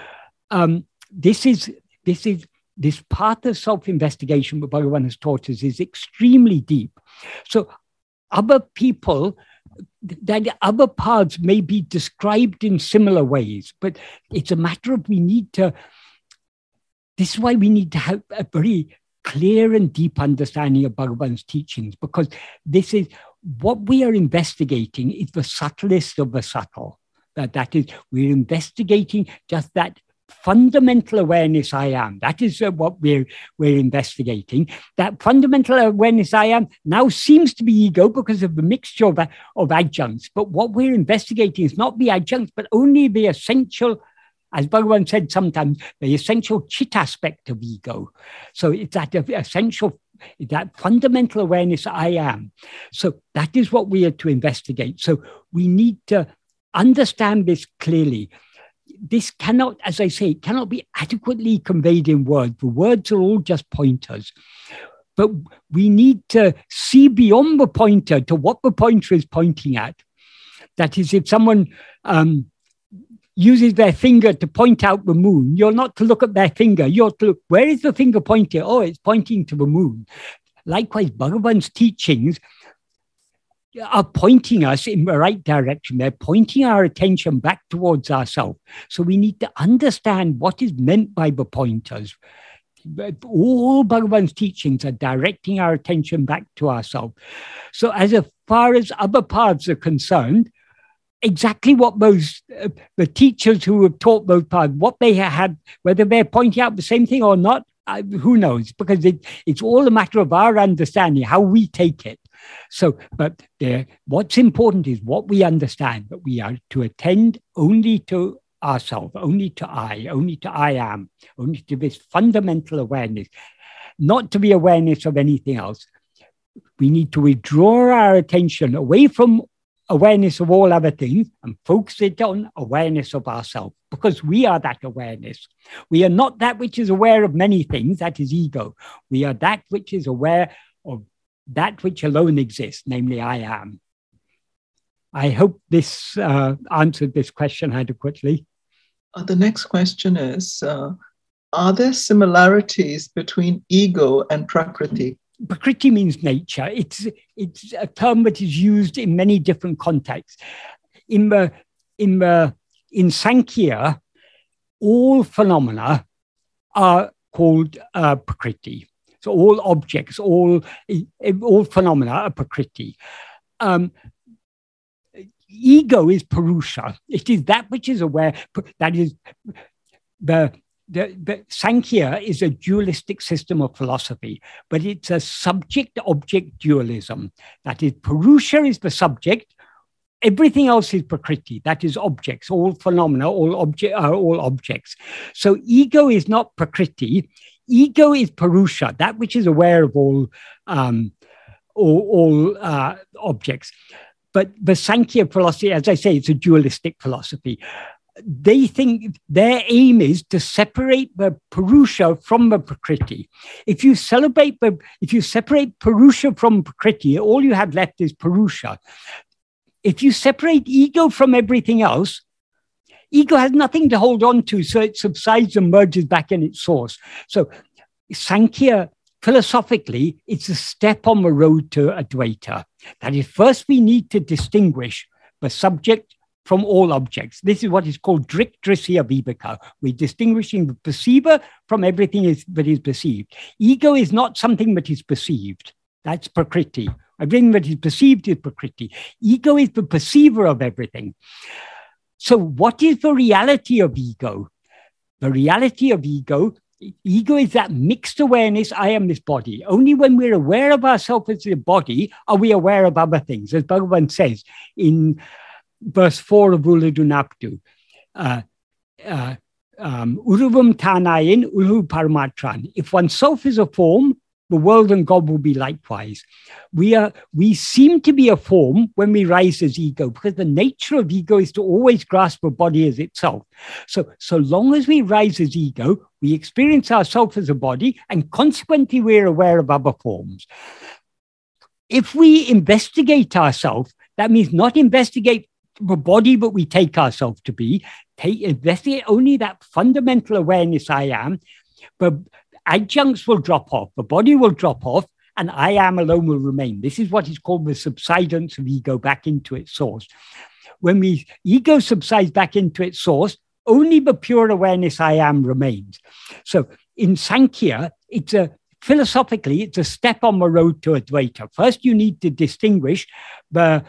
this path of self-investigation that Bhagavan has taught us is extremely deep. So other people, that other paths may be described in similar ways, but it's a matter of this is why we need to have a very clear and deep understanding of Bhagavan's teachings, because this is what we are investigating is the subtlest of the subtle. That is, we're investigating just that fundamental awareness I am. That is what we're investigating. That fundamental awareness I am now seems to be ego because of the mixture of adjuncts. But what we're investigating is not the adjuncts, but only the essential, as Bhagavan said sometimes, the essential chit aspect of ego. So it's that essential, that fundamental awareness I am. So that is what we are to investigate. So we need to understand this clearly. This cannot, as I say, cannot be adequately conveyed in words. The words are all just pointers. But we need to see beyond the pointer to what the pointer is pointing at. That is, if someone uses their finger to point out the moon, you're not to look at their finger. You're to look, where is the finger pointing? Oh, it's pointing to the moon. Likewise, Bhagavan's teachings are pointing us in the right direction. They're pointing our attention back towards ourselves. So we need to understand what is meant by the pointers. All Bhagavan's teachings are directing our attention back to ourselves. So as far as other paths are concerned, exactly what the teachers who have taught those paths, what they had, whether they're pointing out the same thing or not, who knows? Because it's all a matter of our understanding, how we take it. So, but what's important is what we understand, that we are to attend only to ourselves, only to I am, only to this fundamental awareness, not to the awareness of anything else. We need to withdraw our attention away from awareness of all other things and focus it on awareness of ourselves, because we are that awareness. We are not that which is aware of many things, that is ego. We are that which is aware of that which alone exists, namely I am. I hope this answered this question adequately. The next question is, are there similarities between ego and Prakriti? Prakriti means nature. It's a term that is used in many different contexts. In Sankhya, all phenomena are called Prakriti. So all objects, all phenomena are Prakriti. Ego is Purusha. It is that which is aware. That is the Sankhya is a dualistic system of philosophy, but it's a subject-object dualism. That is, Purusha is the subject. Everything else is Prakriti. That is objects. All phenomena, all objects. So ego is not Prakriti. Ego is Purusha, that which is aware of all objects. But the Sankhya philosophy, as I say, it's a dualistic philosophy. They think their aim is to separate the Purusha from the Prakriti. If you separate Purusha from Prakriti, all you have left is Purusha. If you separate ego from everything else, Ego has nothing to hold on to, so it subsides and merges back in its source. So Sankhya, philosophically, it's a step on the road to Advaita. That is, first we need to distinguish the subject from all objects. This is what is called Drik Drisya Vibhaka. We're distinguishing the perceiver from everything that is perceived. Ego is not something that is perceived. That's Prakriti. Everything that is perceived is Prakriti. Ego is the perceiver of everything. So what is the reality of ego? The reality of ego is that mixed awareness, I am this body. Only when we're aware of ourselves as a body are we aware of other things. As Bhagavan says in verse 4 of Uladunaptu, Uruvam Tanayin, Uru Paramatran. If oneself is a form, the world and God will be likewise. We seem to be a form when we rise as ego, because the nature of ego is to always grasp a body as itself. So long as we rise as ego, we experience ourselves as a body, and consequently we're aware of other forms. If we investigate ourselves, that means not investigate the body but we take ourselves to be, investigate only that fundamental awareness I am, but adjuncts will drop off, the body will drop off, and I am alone will remain. This is what is called the subsidence of ego back into its source. When ego subsides back into its source, only the pure awareness I am remains. So in Sankhya, philosophically, it's a step on the road to Advaita. First, you need to distinguish the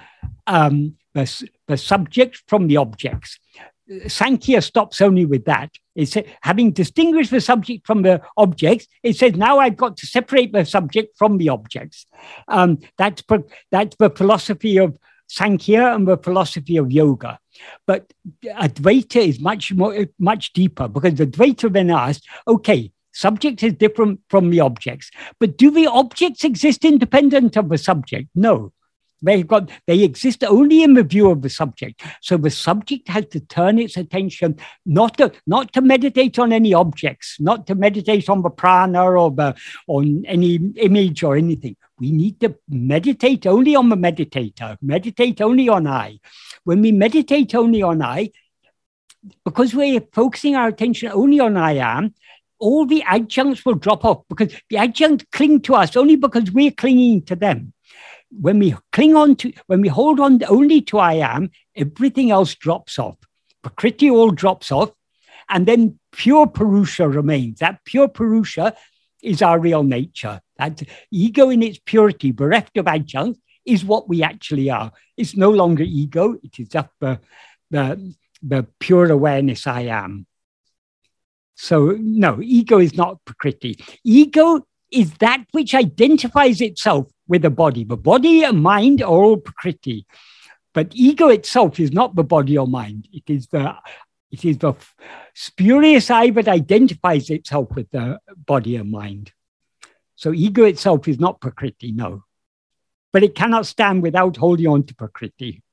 subject from the objects. Sankhya stops only with that. It's having distinguished the subject from the objects, it says, now I've got to separate the subject from the objects. That's the philosophy of Sankhya and the philosophy of yoga. But Advaita is much deeper, because Advaita then asks, okay, subject is different from the objects, but do the objects exist independent of the subject? No. They exist only in the view of the subject. So the subject has to turn its attention not to meditate on any objects, not to meditate on the prana or on any image or anything. We need to meditate only on the meditator, meditate only on I. When we meditate only on I, because we're focusing our attention only on I am, all the adjuncts will drop off, because the adjuncts cling to us only because we're clinging to them. When we hold on only to I am, everything else drops off. Prakriti all drops off, and then pure Purusha remains. That pure Purusha is our real nature. That ego in its purity, bereft of adjuncts, is what we actually are. It's no longer ego. It is just the pure awareness I am. So no, ego is not Prakriti. Ego is that which identifies itself with the body. The body and mind are all Prakriti. But ego itself is not the body or mind. It is the spurious I that identifies itself with the body and mind. So ego itself is not Prakriti, no. But it cannot stand without holding on to Prakriti.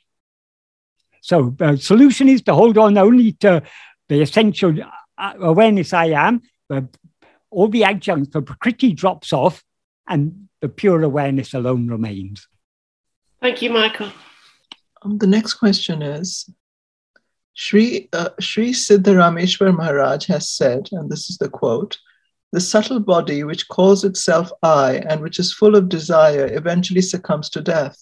So the solution is to hold on only to the essential awareness I am. All the adjuncts, the Prakriti drops off, and the pure awareness alone remains. Thank you, Michael. The next question is, Sri Siddharameshwar Maharaj has said, and this is the quote, "The subtle body which calls itself I and which is full of desire eventually succumbs to death."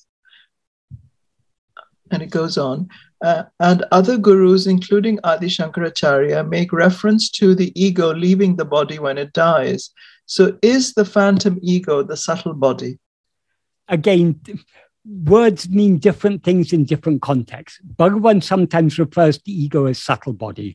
And it goes on, and other gurus, including Adi Shankaracharya, make reference to the ego leaving the body when it dies. So is the phantom ego the subtle body? Again, words mean different things in different contexts. Bhagavan sometimes refers to ego as subtle body.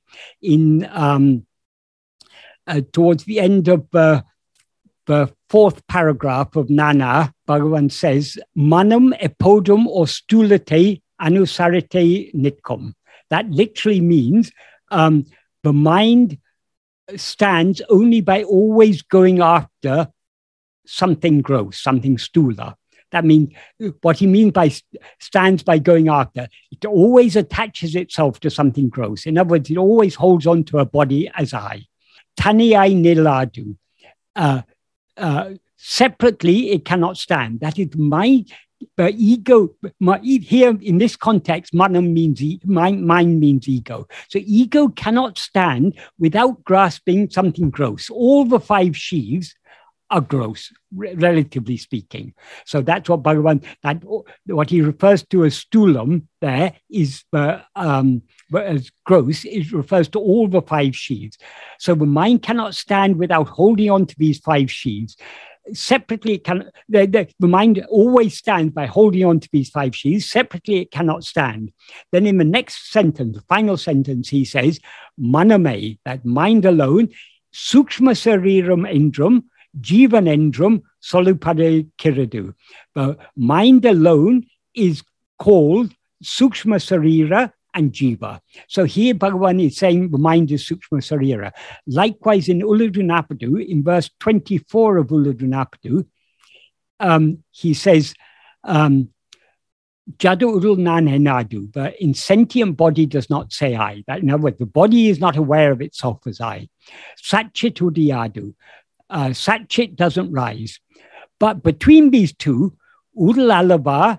Towards the end of the fourth paragraph of Nana, Bhagavan says, "Manam epodum or stulate anusarite nitkom." That literally means the mind stands only by always going after something gross, something stula. That means what he means by stands by going after. It always attaches itself to something gross. In other words, it always holds on to a body as I. Taniyai niladu. Separately, it cannot stand. That is, ego, here in this context, manam means mind means ego. So ego cannot stand without grasping something gross. All the 5 sheaves are gross, relatively speaking. So that's what Bhagavan, what he refers to as stulam there is as gross, it refers to all the 5 sheaves. So the mind cannot stand without holding on to these 5 sheaves. Separately, the mind always stands by holding on to these 5 sheaves. Separately, it cannot stand. Then in the next sentence, the final sentence, he says, maname, that mind alone, sukshma sariram indram, jivan indram, solupade kiradu. The mind alone is called sukshma sarira and jiva. So here Bhagavan is saying the mind is sukshma sarira. Likewise in Ulladu, in verse 24 of Ulladu, he says, Jadu udul nan henadu, the insentient body does not say I. That, in other words, the body is not aware of itself as I. Satchit udiyadu, Satchit doesn't rise. But between these two, udul alaba,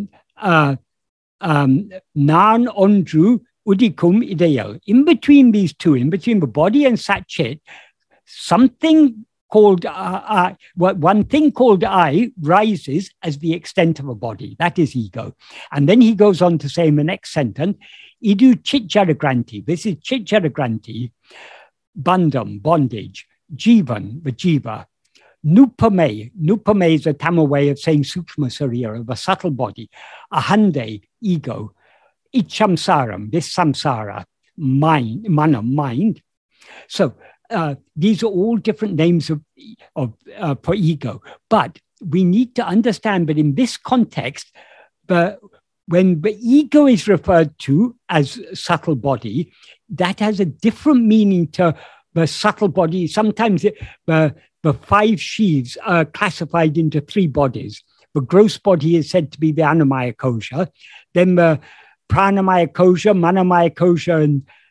Nan Ondru Udikum Ideal. In between these two, in between the body and Satchit, something called one thing called I rises as the extent of a body. That is ego. And then he goes on to say in the next sentence, Idu Chitjaragranti. This is Chitjaragranti, Bandam, bondage, Jivan, the Jiva. Nupame is a Tamil way of saying Sukshma Sarira, the subtle body. Ahande, ego. Ichamsaram, this samsara, mind, manam, mind. So these are all different names for ego. But we need to understand that in this context, when the ego is referred to as subtle body, that has a different meaning to the subtle body. Sometimes the 5 sheaves are classified into 3 bodies. The gross body is said to be the Annamaya Kosha. Then the Pranamaya Kosha, Manamaya Kosha,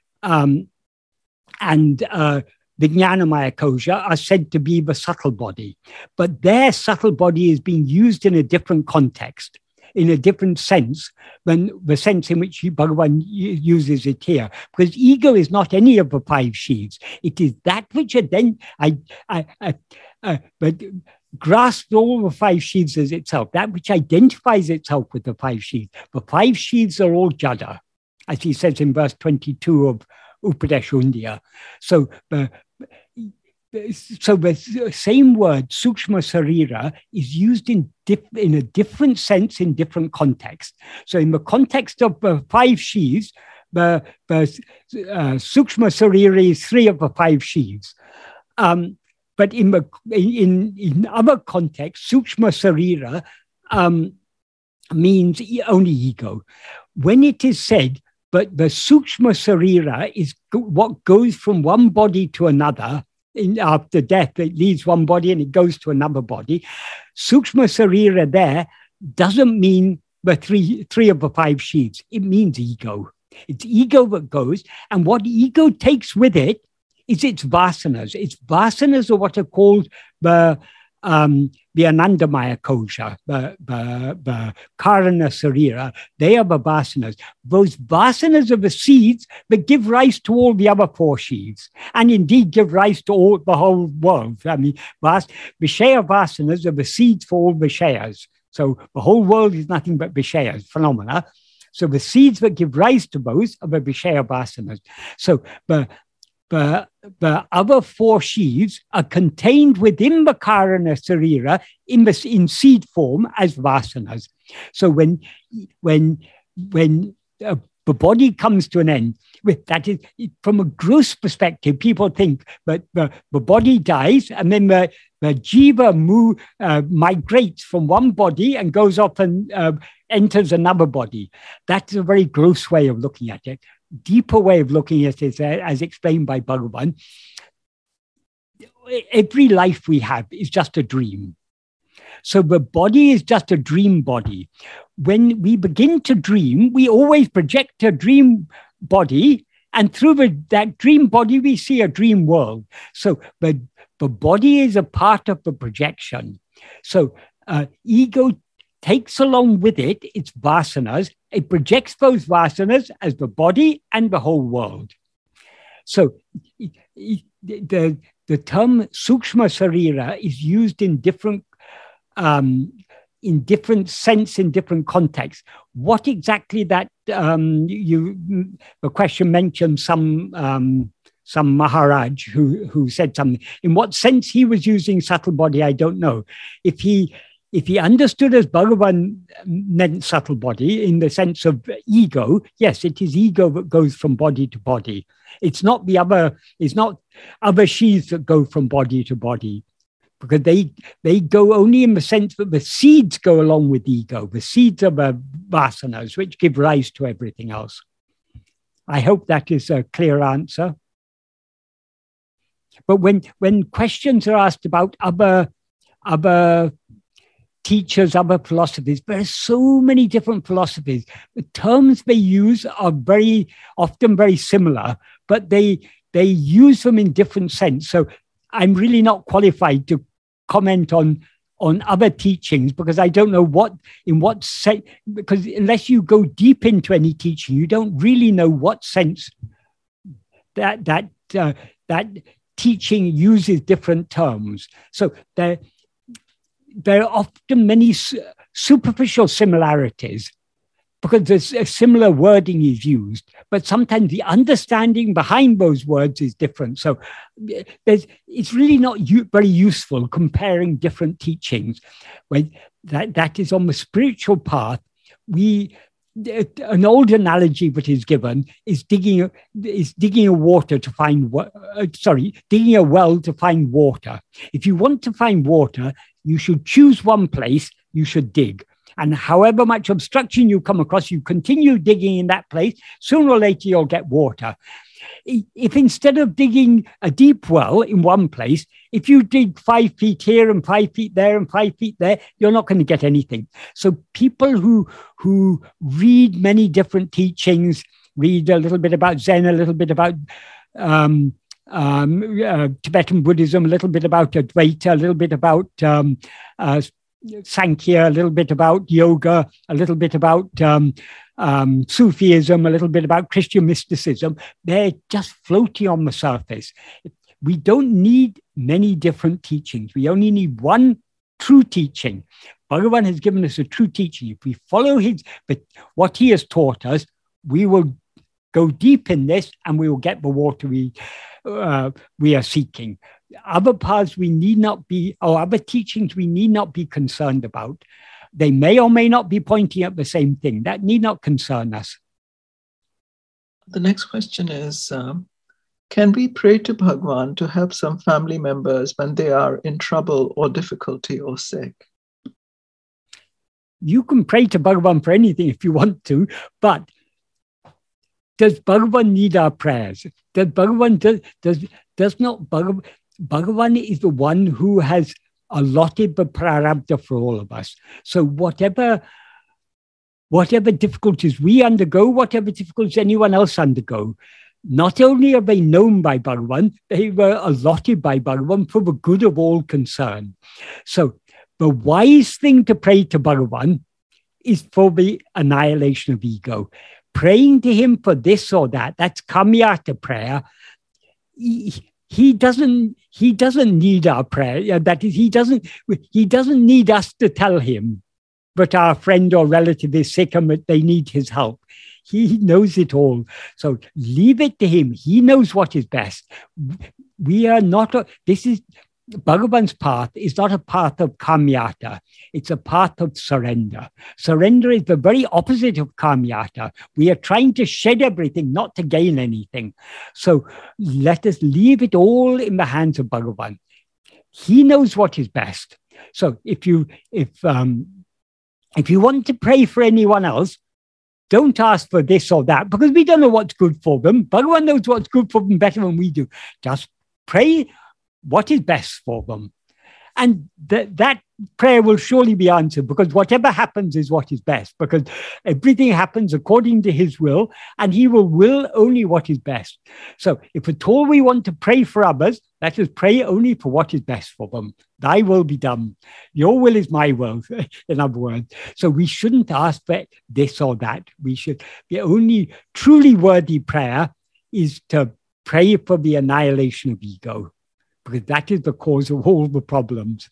and the Jnanamaya Kosha are said to be the subtle body. But their subtle body is being used in a different context, in a different sense than the sense in which Bhagavan uses it here. Because ego is not any of the 5 sheaves. It is that which but grasps all the 5 sheaves as itself, that which identifies itself with the 5 sheaves. The 5 sheaves are all jada, as he says in verse 22 of Upadeshundya. So the same word, sukshma sarira, is used in a different sense in different contexts. So in the context of the 5 sheaves, the sukshma sarira is 3 of the 5 sheaves. But in other contexts, sukshma sarira means only ego. When it is said, but the sukshma sarira is what goes from one body to another, after death, it leaves one body and it goes to another body. Sukshma sarira there doesn't mean the three of the 5 sheaves. It means ego. It's ego that goes, and what ego takes with it is its vasanas. Its vasanas are what are called the Anandamaya Kosha, the Karana Sarira. They are the vasanas. Those vasanas are the seeds that give rise to all the other 4 sheaves, and indeed give rise to the whole world. I mean, Vishaya vasanas are the seeds for all Vishayas. So the whole world is nothing but Vishayas, phenomena. So the seeds that give rise to those are the Vishaya vasanas. So the other 4 sheaves are contained within the Karana Sarira in seed form as vasanas. So when the body comes to an end, that is, from a gross perspective, people think that the body dies and then the jiva migrates from one body and goes off and enters another body. That's a very gross way of looking at it. Deeper way of looking at it, as explained by Bhagavan, every life we have is just a dream. So the body is just a dream body. When we begin to dream, we always project a dream body, and through that dream body, we see a dream world. So the body is a part of the projection. So ego takes along with it its vasanas. It projects those vasanas as the body and the whole world. So the term sukshma sarira is used in different sense, in different contexts. What exactly that the question mentioned some Maharaj who said something. In what sense he was using subtle body, I don't know. If he understood as Bhagavan meant subtle body in the sense of ego, yes, it is ego that goes from body to body. It's not other sheaths that go from body to body, because they go only in the sense that the seeds go along with ego. The seeds are the vasanas, which give rise to everything else. I hope that is a clear answer. But when questions are asked about other teachers, other philosophies, there are so many different philosophies. The terms they use are often very similar, but they use them in different sense. So I'm really not qualified to comment on other teachings, because I don't know in what sense, because unless you go deep into any teaching, you don't really know what sense that teaching uses different terms. So there are often many superficial similarities, because there's a similar wording is used, but sometimes the understanding behind those words is different. So it's really not very useful comparing different teachings. When that is on the spiritual path, an old analogy that is given is digging a well to find water. If you want to find water, you should choose one place, you should dig. And however much obstruction you come across, you continue digging in that place, sooner or later you'll get water. If instead of digging a deep well in one place, if you dig 5 feet here and 5 feet there and 5 feet there, you're not going to get anything. So people who read many different teachings, read a little bit about Zen, a little bit about Tibetan Buddhism, a little bit about Advaita, a little bit about Sankhya, a little bit about yoga, a little bit about Sufism, a little bit about Christian mysticism. They're just floating on the surface. We don't need many different teachings. We only need one true teaching. Bhagavan has given us a true teaching. If we follow what he has taught us, we will go deep in this and we will get the water we are seeking. Other paths we need not be, or other teachings we need not be concerned about. They may or may not be pointing at the same thing. That need not concern us. The next question is, can we pray to Bhagwan to help some family members when they are in trouble or difficulty or sick? You can pray to Bhagwan for anything if you want to, but does Bhagavan need our prayers? Does Bhagavan Bhagavan is the one who has allotted the prarabdha for all of us. So whatever difficulties we undergo, whatever difficulties anyone else undergo, not only are they known by Bhagavan, they were allotted by Bhagavan for the good of all concerned. So the wise thing to pray to Bhagavan is for the annihilation of ego. Praying to him for this or that, that's kamyata prayer. He doesn't need our prayer. That is, he doesn't need us to tell him that our friend or relative is sick and that they need his help. He knows it all. So leave it to him. He knows what is best. We are not, Bhagavan's path is not a path of kamyata. It's a path of surrender. Surrender is the very opposite of kamyata. We are trying to shed everything, not to gain anything. So let us leave it all in the hands of Bhagavan. He knows what is best. So if you want to pray for anyone else, don't ask for this or that, because we don't know what's good for them. Bhagavan knows what's good for them better than we do. Just pray what is best for them. And that prayer will surely be answered, because whatever happens is what is best, because everything happens according to his will, and he will only what is best. So if at all we want to pray for others, let us pray only for what is best for them. Thy will be done. Your will is my will, in other words. So we shouldn't ask for this or that. We should, the only truly worthy prayer is to pray for the annihilation of ego, because that is the cause of all the problems.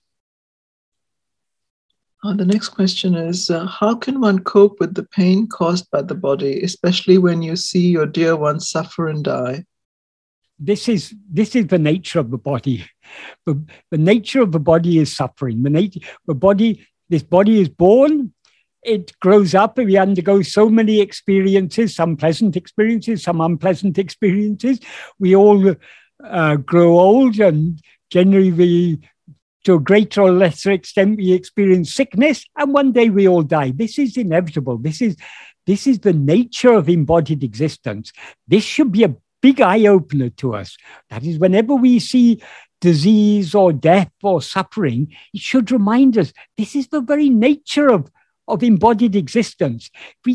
The next question is, how can one cope with the pain caused by the body, especially when you see your dear ones suffer and die? This is the nature of the body. The nature of the body is suffering. This body is born, it grows up, and we undergo so many experiences, some pleasant experiences, some unpleasant experiences. We all grow old, and generally to a greater or lesser extent, we experience sickness, and one day we all die. This is inevitable. This is the nature of embodied existence. This should be a big eye-opener to us. That is, whenever we see disease or death or suffering, it should remind us this is the very nature of embodied existence.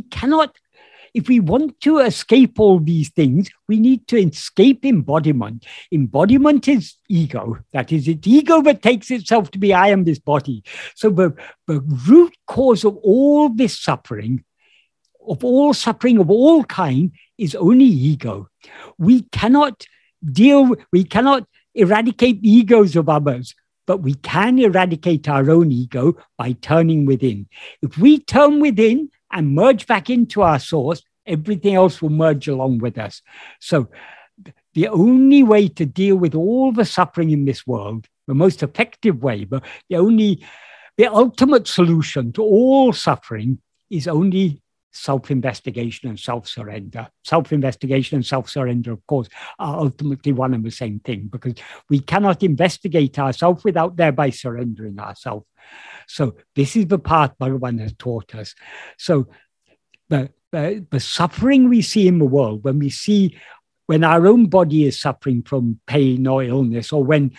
If we want to escape all these things, we need to escape embodiment. Embodiment is ego. That is, it's ego that takes itself to be, I am this body. So the root cause of all this suffering of all kind, is only ego. We cannot eradicate the egos of others, but we can eradicate our own ego by turning within. If we turn within and merge back into our source, everything else will merge along with us. So the only way to deal with all the suffering in this world, the most effective way, but the ultimate solution to all suffering is only self-investigation and self-surrender. Self-investigation and self-surrender, of course, are ultimately one and the same thing, because we cannot investigate ourselves without thereby surrendering ourselves. So this is the path Bhagavan has taught us. So the suffering we see in the world, when our own body is suffering from pain or illness, or when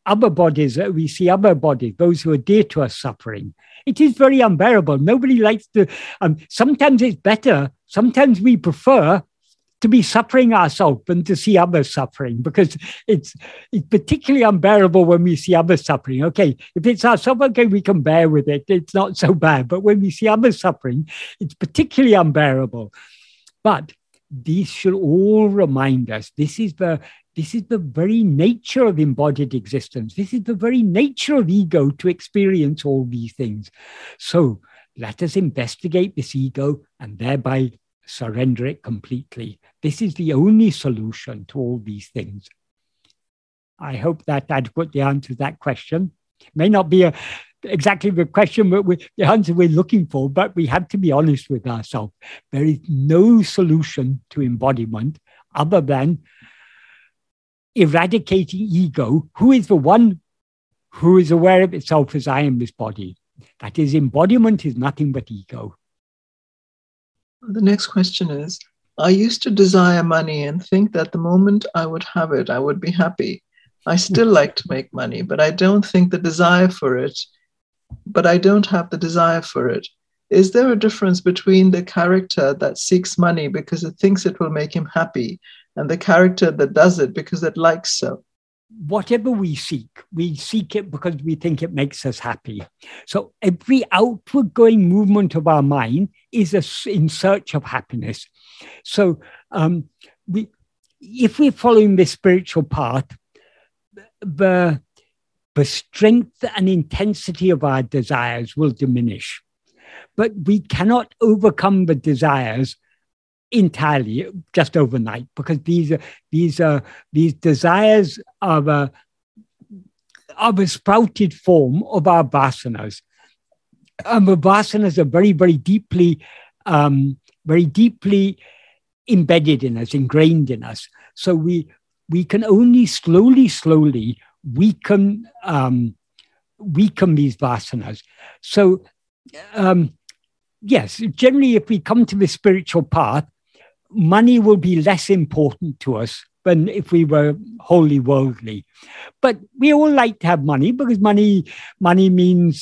we see other bodies, those who are dear to us, suffering, it is very unbearable. Nobody likes to, sometimes it's better, sometimes we prefer to be suffering ourselves than to see others suffering, because it's particularly unbearable when we see others suffering. Okay, if it's ourselves, okay, we can bear with it. It's not so bad. But when we see others suffering, it's particularly unbearable. But these should all remind us, this is the very nature of embodied existence. This is the very nature of ego to experience all these things. So let us investigate this ego and thereby surrender it completely. This is the only solution to all these things. I hope that adequately answers that question. It may not be exactly the question, the answer we're looking for, but we have to be honest with ourselves. There is no solution to embodiment other than eradicating ego, who is the one who is aware of itself as I am this body. That is, embodiment is nothing but ego. The next question is, I used to desire money and think that the moment I would have it, I would be happy. I still like to make money, but I don't have the desire for it. Is there a difference between the character that seeks money because it thinks it will make him happy and the character that does it because it likes so? Whatever we seek it because we think it makes us happy. So every outward going movement of our mind is in search of happiness. So if we're following this spiritual path, the strength and intensity of our desires will diminish. But we cannot overcome the desires entirely just overnight, because these desires are a sprouted form of our vasanas. The vasanas are very, very deeply embedded in us, ingrained in us. So we can only slowly weaken these vasanas. So yes, generally, if we come to the spiritual path, money will be less important to us than if we were wholly worldly. But we all like to have money because money means,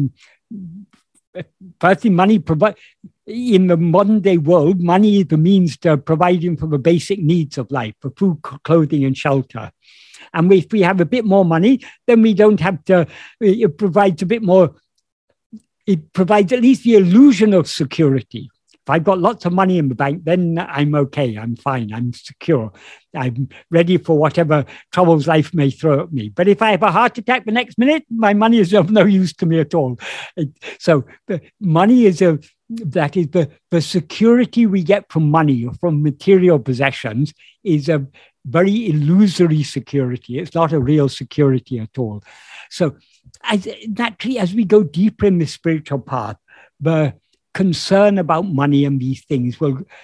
firstly, money provide. In the modern day world, money is the means to providing for the basic needs of life, for food, clothing, and shelter. And if we have a bit more money, then we don't have to, it provides a bit more, it provides at least the illusion of security. If I've got lots of money in the bank, then I'm okay, I'm fine, I'm secure. I'm ready for whatever troubles life may throw at me. But if I have a heart attack the next minute, my money is of no use to me at all. So money is that is the security we get from money or from material possessions is a very illusory security. It's not a real security at all. So naturally, as we go deeper in the spiritual path, the concern about money and these things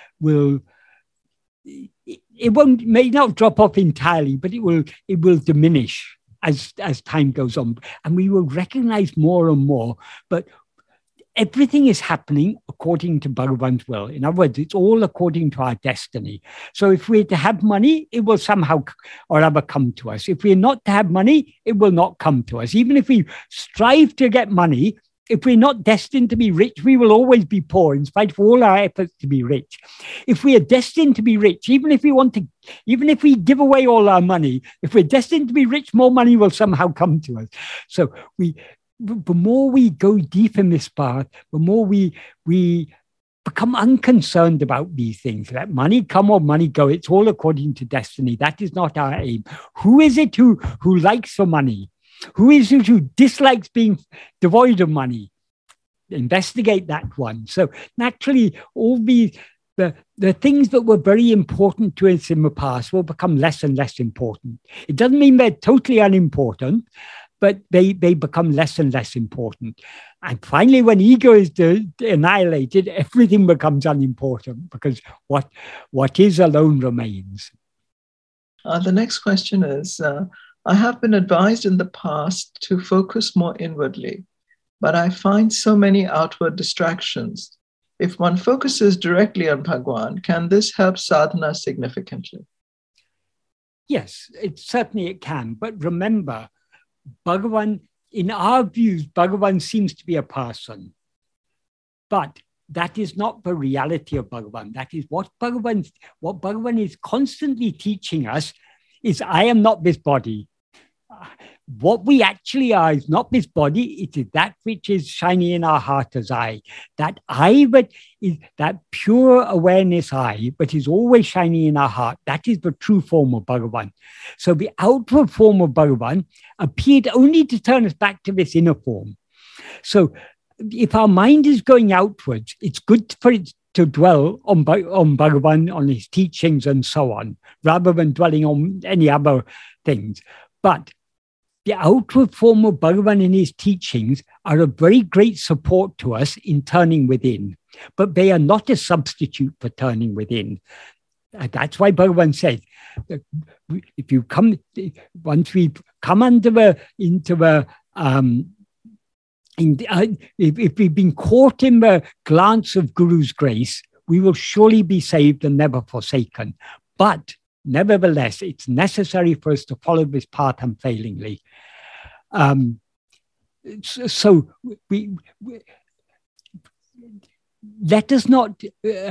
may not drop off entirely, but it will diminish as time goes on, and we will recognize more and more. But everything is happening according to Bhagavan's will. In other words, it's all according to our destiny. So if we're to have money, it will somehow or other come to us. If we're not to have money, it will not come to us. Even if we strive to get money, if we're not destined to be rich, we will always be poor in spite of all our efforts to be rich. If we are destined to be rich, even if we give away all our money, if we're destined to be rich, more money will somehow come to us. So the more we go deep in this path, the more we become unconcerned about these things. Let money come or money go. It's all according to destiny. That is not our aim. Who is it who likes for money? Who is it who dislikes being devoid of money? Investigate that one. So naturally, all the things that were very important to us in the past will become less and less important. It doesn't mean they're totally unimportant, but they become less and less important. And finally, when ego is annihilated, everything becomes unimportant because what is alone remains. The next question is, I have been advised in the past to focus more inwardly, but I find so many outward distractions. If one focuses directly on Bhagwan, can this help sadhana significantly? Yes, certainly it can. But remember, Bhagavan, in our views, Bhagavan seems to be a person. But that is not the reality of Bhagavan. That is what Bhagavan is constantly teaching us is, I am not this body. What we actually are is not this body. It is that which is shining in our heart as I. That I, but is that pure awareness I, but is always shining in our heart. That is the true form of Bhagavan. So the outward form of Bhagavan appeared only to turn us back to this inner form. So if our mind is going outwards, it's good for it to dwell on Bhagavan, on his teachings and so on, rather than dwelling on any other things. But the outward form of Bhagavan and his teachings are a very great support to us in turning within, but they are not a substitute for turning within. That's why Bhagavan says, if you come, once we come if we've been caught in the glance of Guru's grace, we will surely be saved and never forsaken. But nevertheless, it's necessary for us to follow this path unfailingly. So we let us not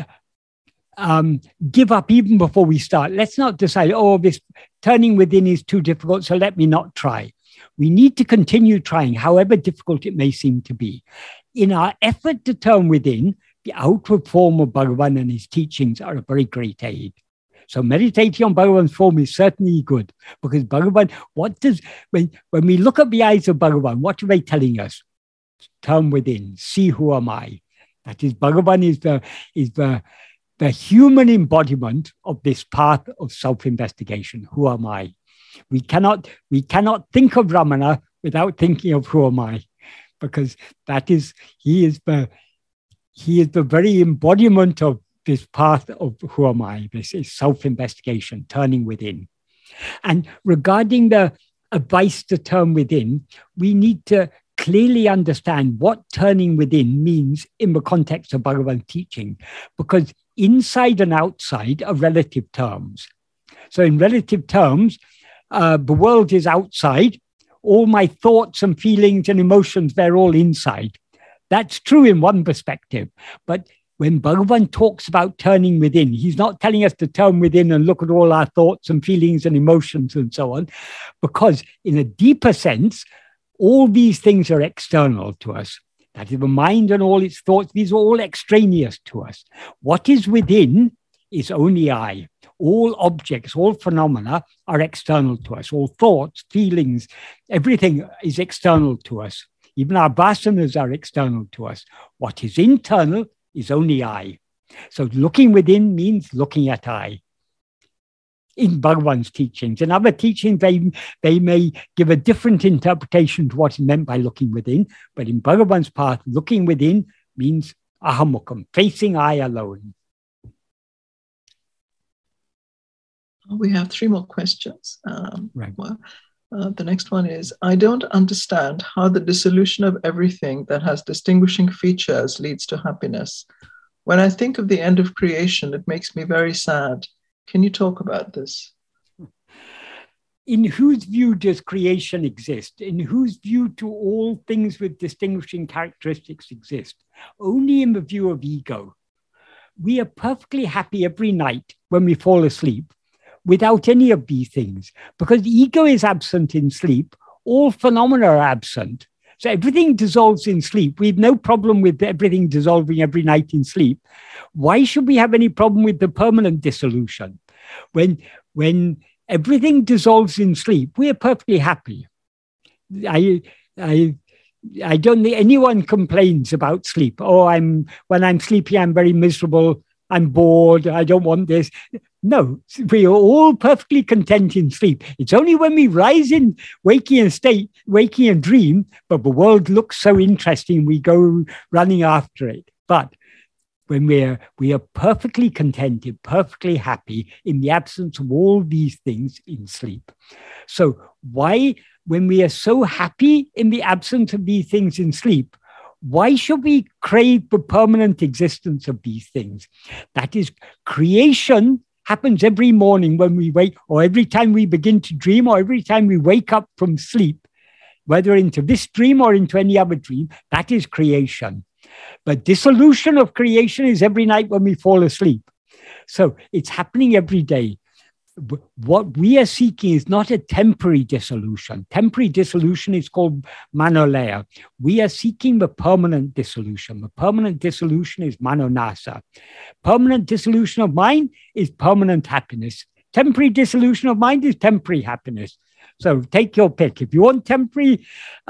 give up even before we start. Let's not decide, this turning within is too difficult, so let me not try. We need to continue trying, however difficult it may seem to be. In our effort to turn within, the outward form of Bhagavan and his teachings are a very great aid. So meditating on Bhagavan's form is certainly good, because Bhagavan, when we look at the eyes of Bhagavan, what are they telling us? Turn within, see who am I. That is, Bhagavan is the human embodiment of this path of self-investigation. Who am I? We cannot think of Ramana without thinking of who am I, because he is the very embodiment of this path of who am I. This is self-investigation, turning within. And regarding the advice to turn within, we need to clearly understand what turning within means in the context of Bhagavan's teaching, because inside and outside are relative terms. So in relative terms, the world is outside. All my thoughts and feelings and emotions, they're all inside. That's true in one perspective. But when Bhagavan talks about turning within, he's not telling us to turn within and look at all our thoughts and feelings and emotions and so on, because in a deeper sense, all these things are external to us. That is, the mind and all its thoughts, these are all extraneous to us. What is within is only I. All objects, all phenomena are external to us. All thoughts, feelings, everything is external to us. Even our vasanas are external to us. What is internal is only I. So looking within means looking at I. In Bhagavan's teachings. In other teachings, they may give a different interpretation to what is meant by looking within. But in Bhagavan's path, looking within means ahamukam, facing I alone. We have 3 more questions. Right. The next one is, I don't understand how the dissolution of everything that has distinguishing features leads to happiness. When I think of the end of creation, it makes me very sad. Can you talk about this? In whose view does creation exist? In whose view do all things with distinguishing characteristics exist? Only in the view of ego. We are perfectly happy every night when we fall asleep without any of these things, because ego is absent in sleep. All phenomena are absent. So everything dissolves in sleep. We have no problem with everything dissolving every night in sleep. Why should we have any problem with the permanent dissolution? When everything dissolves in sleep, we are perfectly happy. I don't think anyone complains about sleep. Oh, when I'm sleepy, I'm very miserable. I'm bored. I don't want this. No, we are all perfectly content in sleep. It's only when we rise in waking and dream, but the world looks so interesting, we go running after it. But when we are perfectly contented, perfectly happy in the absence of all these things in sleep. So why, when we are so happy in the absence of these things in sleep, why should we crave the permanent existence of these things? That is, creation happens every morning when we wake, or every time we begin to dream, or every time we wake up from sleep, whether into this dream or into any other dream. That is creation. But dissolution of creation is every night when we fall asleep. So it's happening every day. What we are seeking is not a temporary dissolution. Temporary dissolution is called manolaya. We are seeking the permanent dissolution. The permanent dissolution is manonasa. Permanent dissolution of mind is permanent happiness. Temporary dissolution of mind is temporary happiness. So take your pick. If you want temporary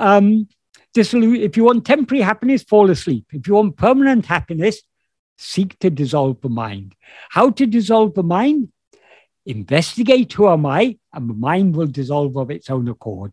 if you want temporary happiness, fall asleep. If you want permanent happiness, seek to dissolve the mind. How to dissolve the mind? Investigate who am I, and the mind will dissolve of its own accord.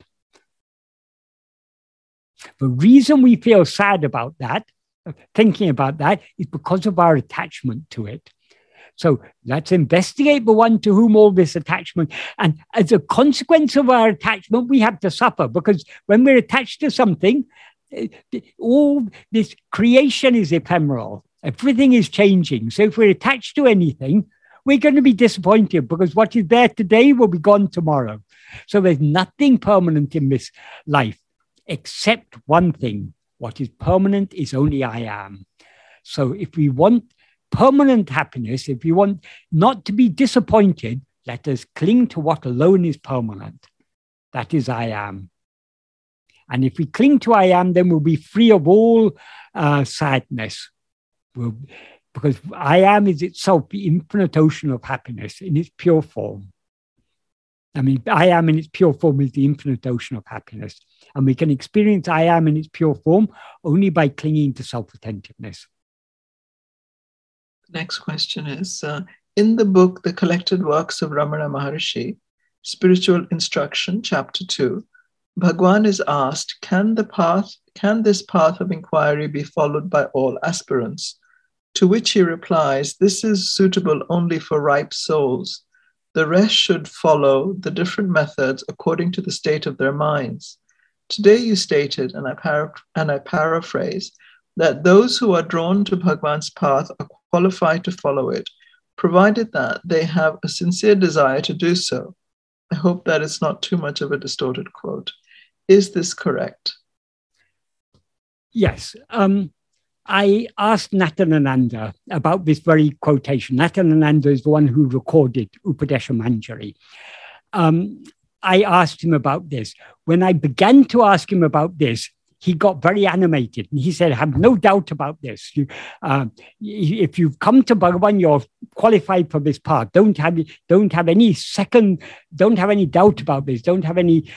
The reason we feel sad about that, thinking about that, is because of our attachment to it. So let's investigate the one to whom all this attachment, and as a consequence of our attachment, we have to suffer, because when we're attached to something, all this creation is ephemeral. Everything is changing. So if we're attached to anything, we're going to be disappointed, because what is there today will be gone tomorrow. So there's nothing permanent in this life except one thing. What is permanent is only I am. So if we want permanent happiness, if we want not to be disappointed, let us cling to what alone is permanent. That is I am. And if we cling to I am, then we'll be free of all sadness. Because I am is itself the infinite ocean of happiness in its pure form. I mean, I am in its pure form is the infinite ocean of happiness. And we can experience I am in its pure form only by clinging to self-attentiveness. Next question is, in the book, The Collected Works of Ramana Maharshi, Spiritual Instruction, Chapter 2, Bhagwan is asked, can this path of inquiry be followed by all aspirants? To which he replies, this is suitable only for ripe souls. The rest should follow the different methods according to the state of their minds. Today you stated, and I paraphrase, that those who are drawn to Bhagwan's path are qualified to follow it, provided that they have a sincere desire to do so. I hope that it's not too much of a distorted quote. Is this correct? Yes. I asked Natyanananda about this very quotation. Natyanananda is the one who recorded Upadesha Manjari. I asked him about this. When I began to ask him about this, he got very animated. And he said, I have no doubt about this. If you've come to Bhagavan, you're qualified for this path. Don't have any doubt about this. Don't have any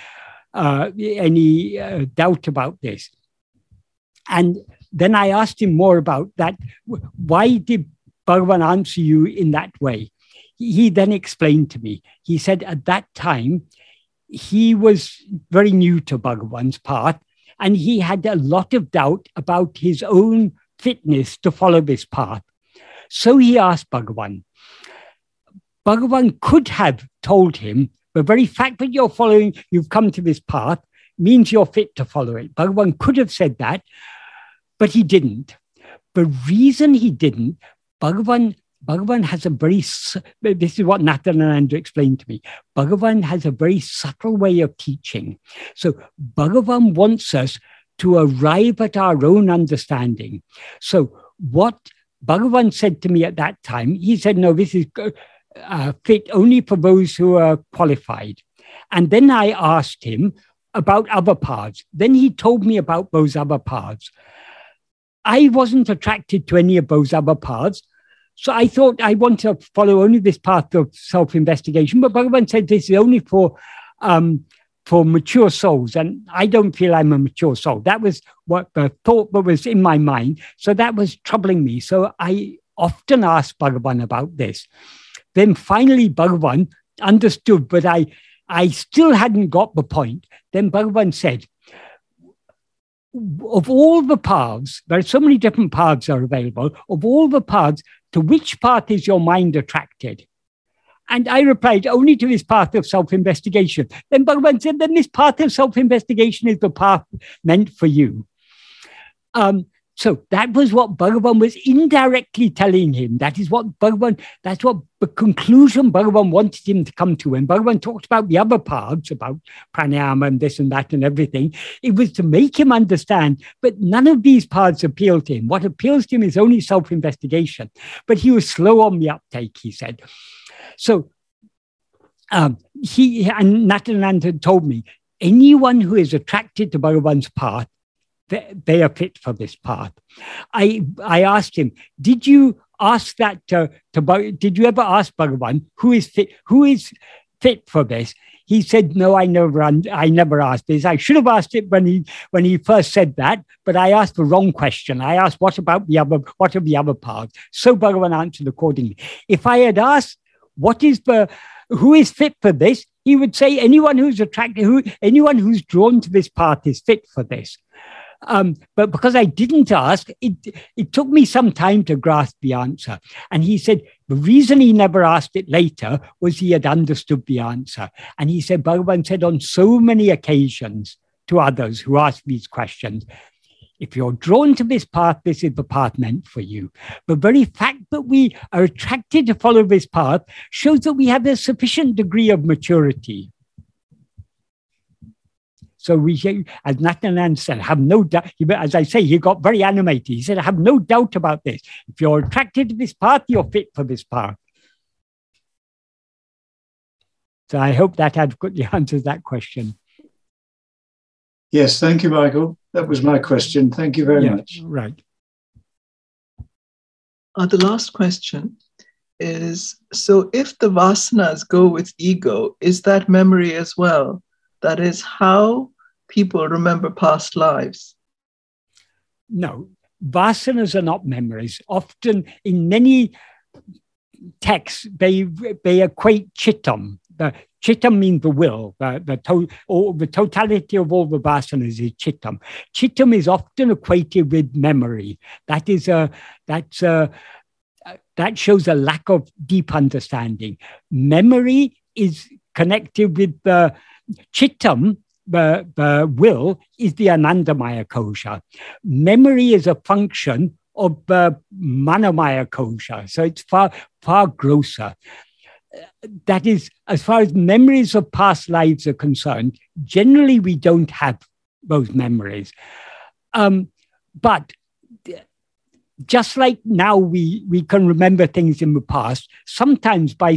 doubt about this. And then I asked him more about that. Why did Bhagavan answer you in that way? He then explained to me. He said at that time, he was very new to Bhagavan's path, and he had a lot of doubt about his own fitness to follow this path. So he asked Bhagavan. Bhagavan could have told him, the very fact that you've come to this path means you're fit to follow it. Bhagavan could have said that, but he didn't. The reason he didn't, Bhagavan has a very, this is what Natyanananda explained to me, Bhagavan has a very subtle way of teaching. So Bhagavan wants us to arrive at our own understanding. So what Bhagavan said to me at that time, he said, no, this is fit only for those who are qualified. And then I asked him about other paths. Then he told me about those other paths. I wasn't attracted to any of those other paths. So I thought I want to follow only this path of self-investigation. But Bhagavan said this is only for mature souls. And I don't feel I'm a mature soul. That was what the thought that was in my mind. So that was troubling me. So I often asked Bhagavan about this. Then finally Bhagavan understood, but I still hadn't got the point. Then Bhagavan said, of all the paths, there are so many different paths are available, of all the paths, to which path is your mind attracted? And I replied, only to this path of self-investigation. Then Bhagavan said, then this path of self-investigation is the path meant for you. So that was what Bhagavan was indirectly telling him. That's what the conclusion Bhagavan wanted him to come to. And Bhagavan talked about the other paths, about pranayama and this and that and everything. It was to make him understand, but none of these paths appealed to him. What appeals to him is only self-investigation. But he was slow on the uptake, he said. So he and Natyanananda told me, anyone who is attracted to Bhagavan's path, they are fit for this path. I asked him, did you ask that did you ever ask Bhagavan who is fit for this? He said, no, I never asked this. I should have asked it when he first said that, but I asked the wrong question. I asked, what are the other paths? So Bhagavan answered accordingly. If I had asked, who is fit for this? He would say, anyone who's attracted, anyone who's drawn to this path is fit for this. But because I didn't ask, it took me some time to grasp the answer. And he said the reason he never asked it later was he had understood the answer. And he said, Bhagavan said on so many occasions to others who asked these questions, if you're drawn to this path, this is the path meant for you. The very fact that we are attracted to follow this path shows that we have a sufficient degree of maturity. So as Natyanananda said, have no doubt, as I say, he got very animated. He said, I have no doubt about this. If you're attracted to this path, you're fit for this path. So I hope that adequately answers that question. Yes, thank you, Michael. That was my question. Thank you very much. Right. The last question is, so if the vasanas go with ego, is that memory as well? That is how people remember past lives. No, vasanas are not memories. Often in many texts, they equate chittam. The chittam means the will. The totality of all the vasanas is chittam. Chittam is often equated with memory. That shows a lack of deep understanding. Memory is connected with the chittam. The will is the Anandamaya kosha. Memory is a function of Manomaya kosha. So it's far, far grosser. That is, as far as memories of past lives are concerned, generally we don't have those memories. But just like now we can remember things in the past, sometimes by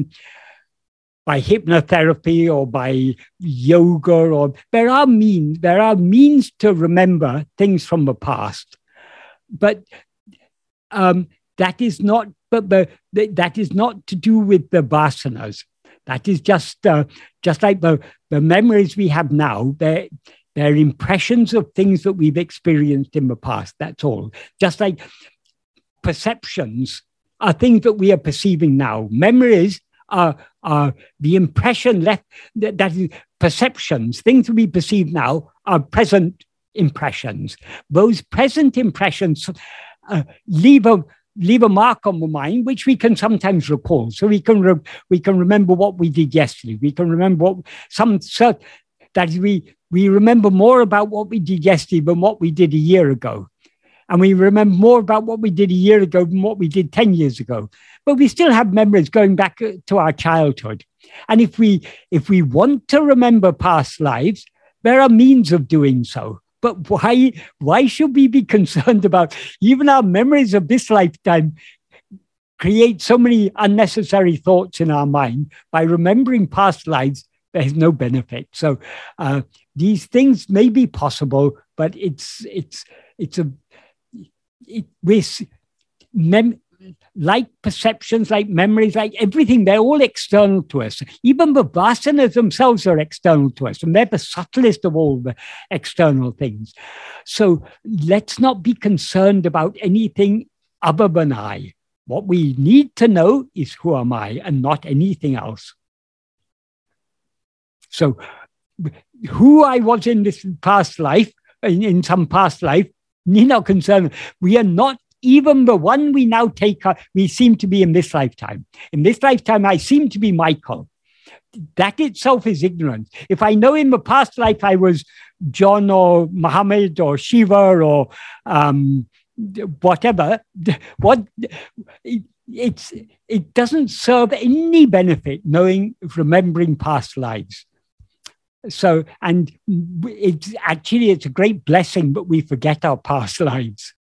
hypnotherapy or by yoga, or there are means to remember things from the past. But that is not to do with the vasanas. That is just like the memories we have now. They're impressions of things that we've experienced in the past. That's all. Just like perceptions are things that we are perceiving now. Memories are the impression left. That is perceptions. Things that we perceive now are present impressions. Those present impressions leave a mark on the mind, which we can sometimes recall. So we can remember what we did yesterday. We can remember we remember more about what we did yesterday than what we did a year ago. And we remember more about what we did a year ago than what we did 10 years ago. But we still have memories going back to our childhood. And if we want to remember past lives, there are means of doing so. But why should we be concerned about even our memories of this lifetime create so many unnecessary thoughts in our mind? By remembering past lives, there's no benefit. So these things may be possible, but like perceptions, like memories, like everything, they're all external to us. Even the vasanas themselves are external to us, and they're the subtlest of all the external things. So let's not be concerned about anything other than I. What we need to know is who am I, and not anything else. So who I was in this past life, in some past life, need not concern. We are not even the one we now take. We seem to be in this lifetime. In this lifetime, I seem to be Michael. That itself is ignorance. If I know in the past life I was John or Muhammad or Shiva or whatever, it doesn't serve any benefit remembering past lives. So, and it's a great blessing that we forget our past lives.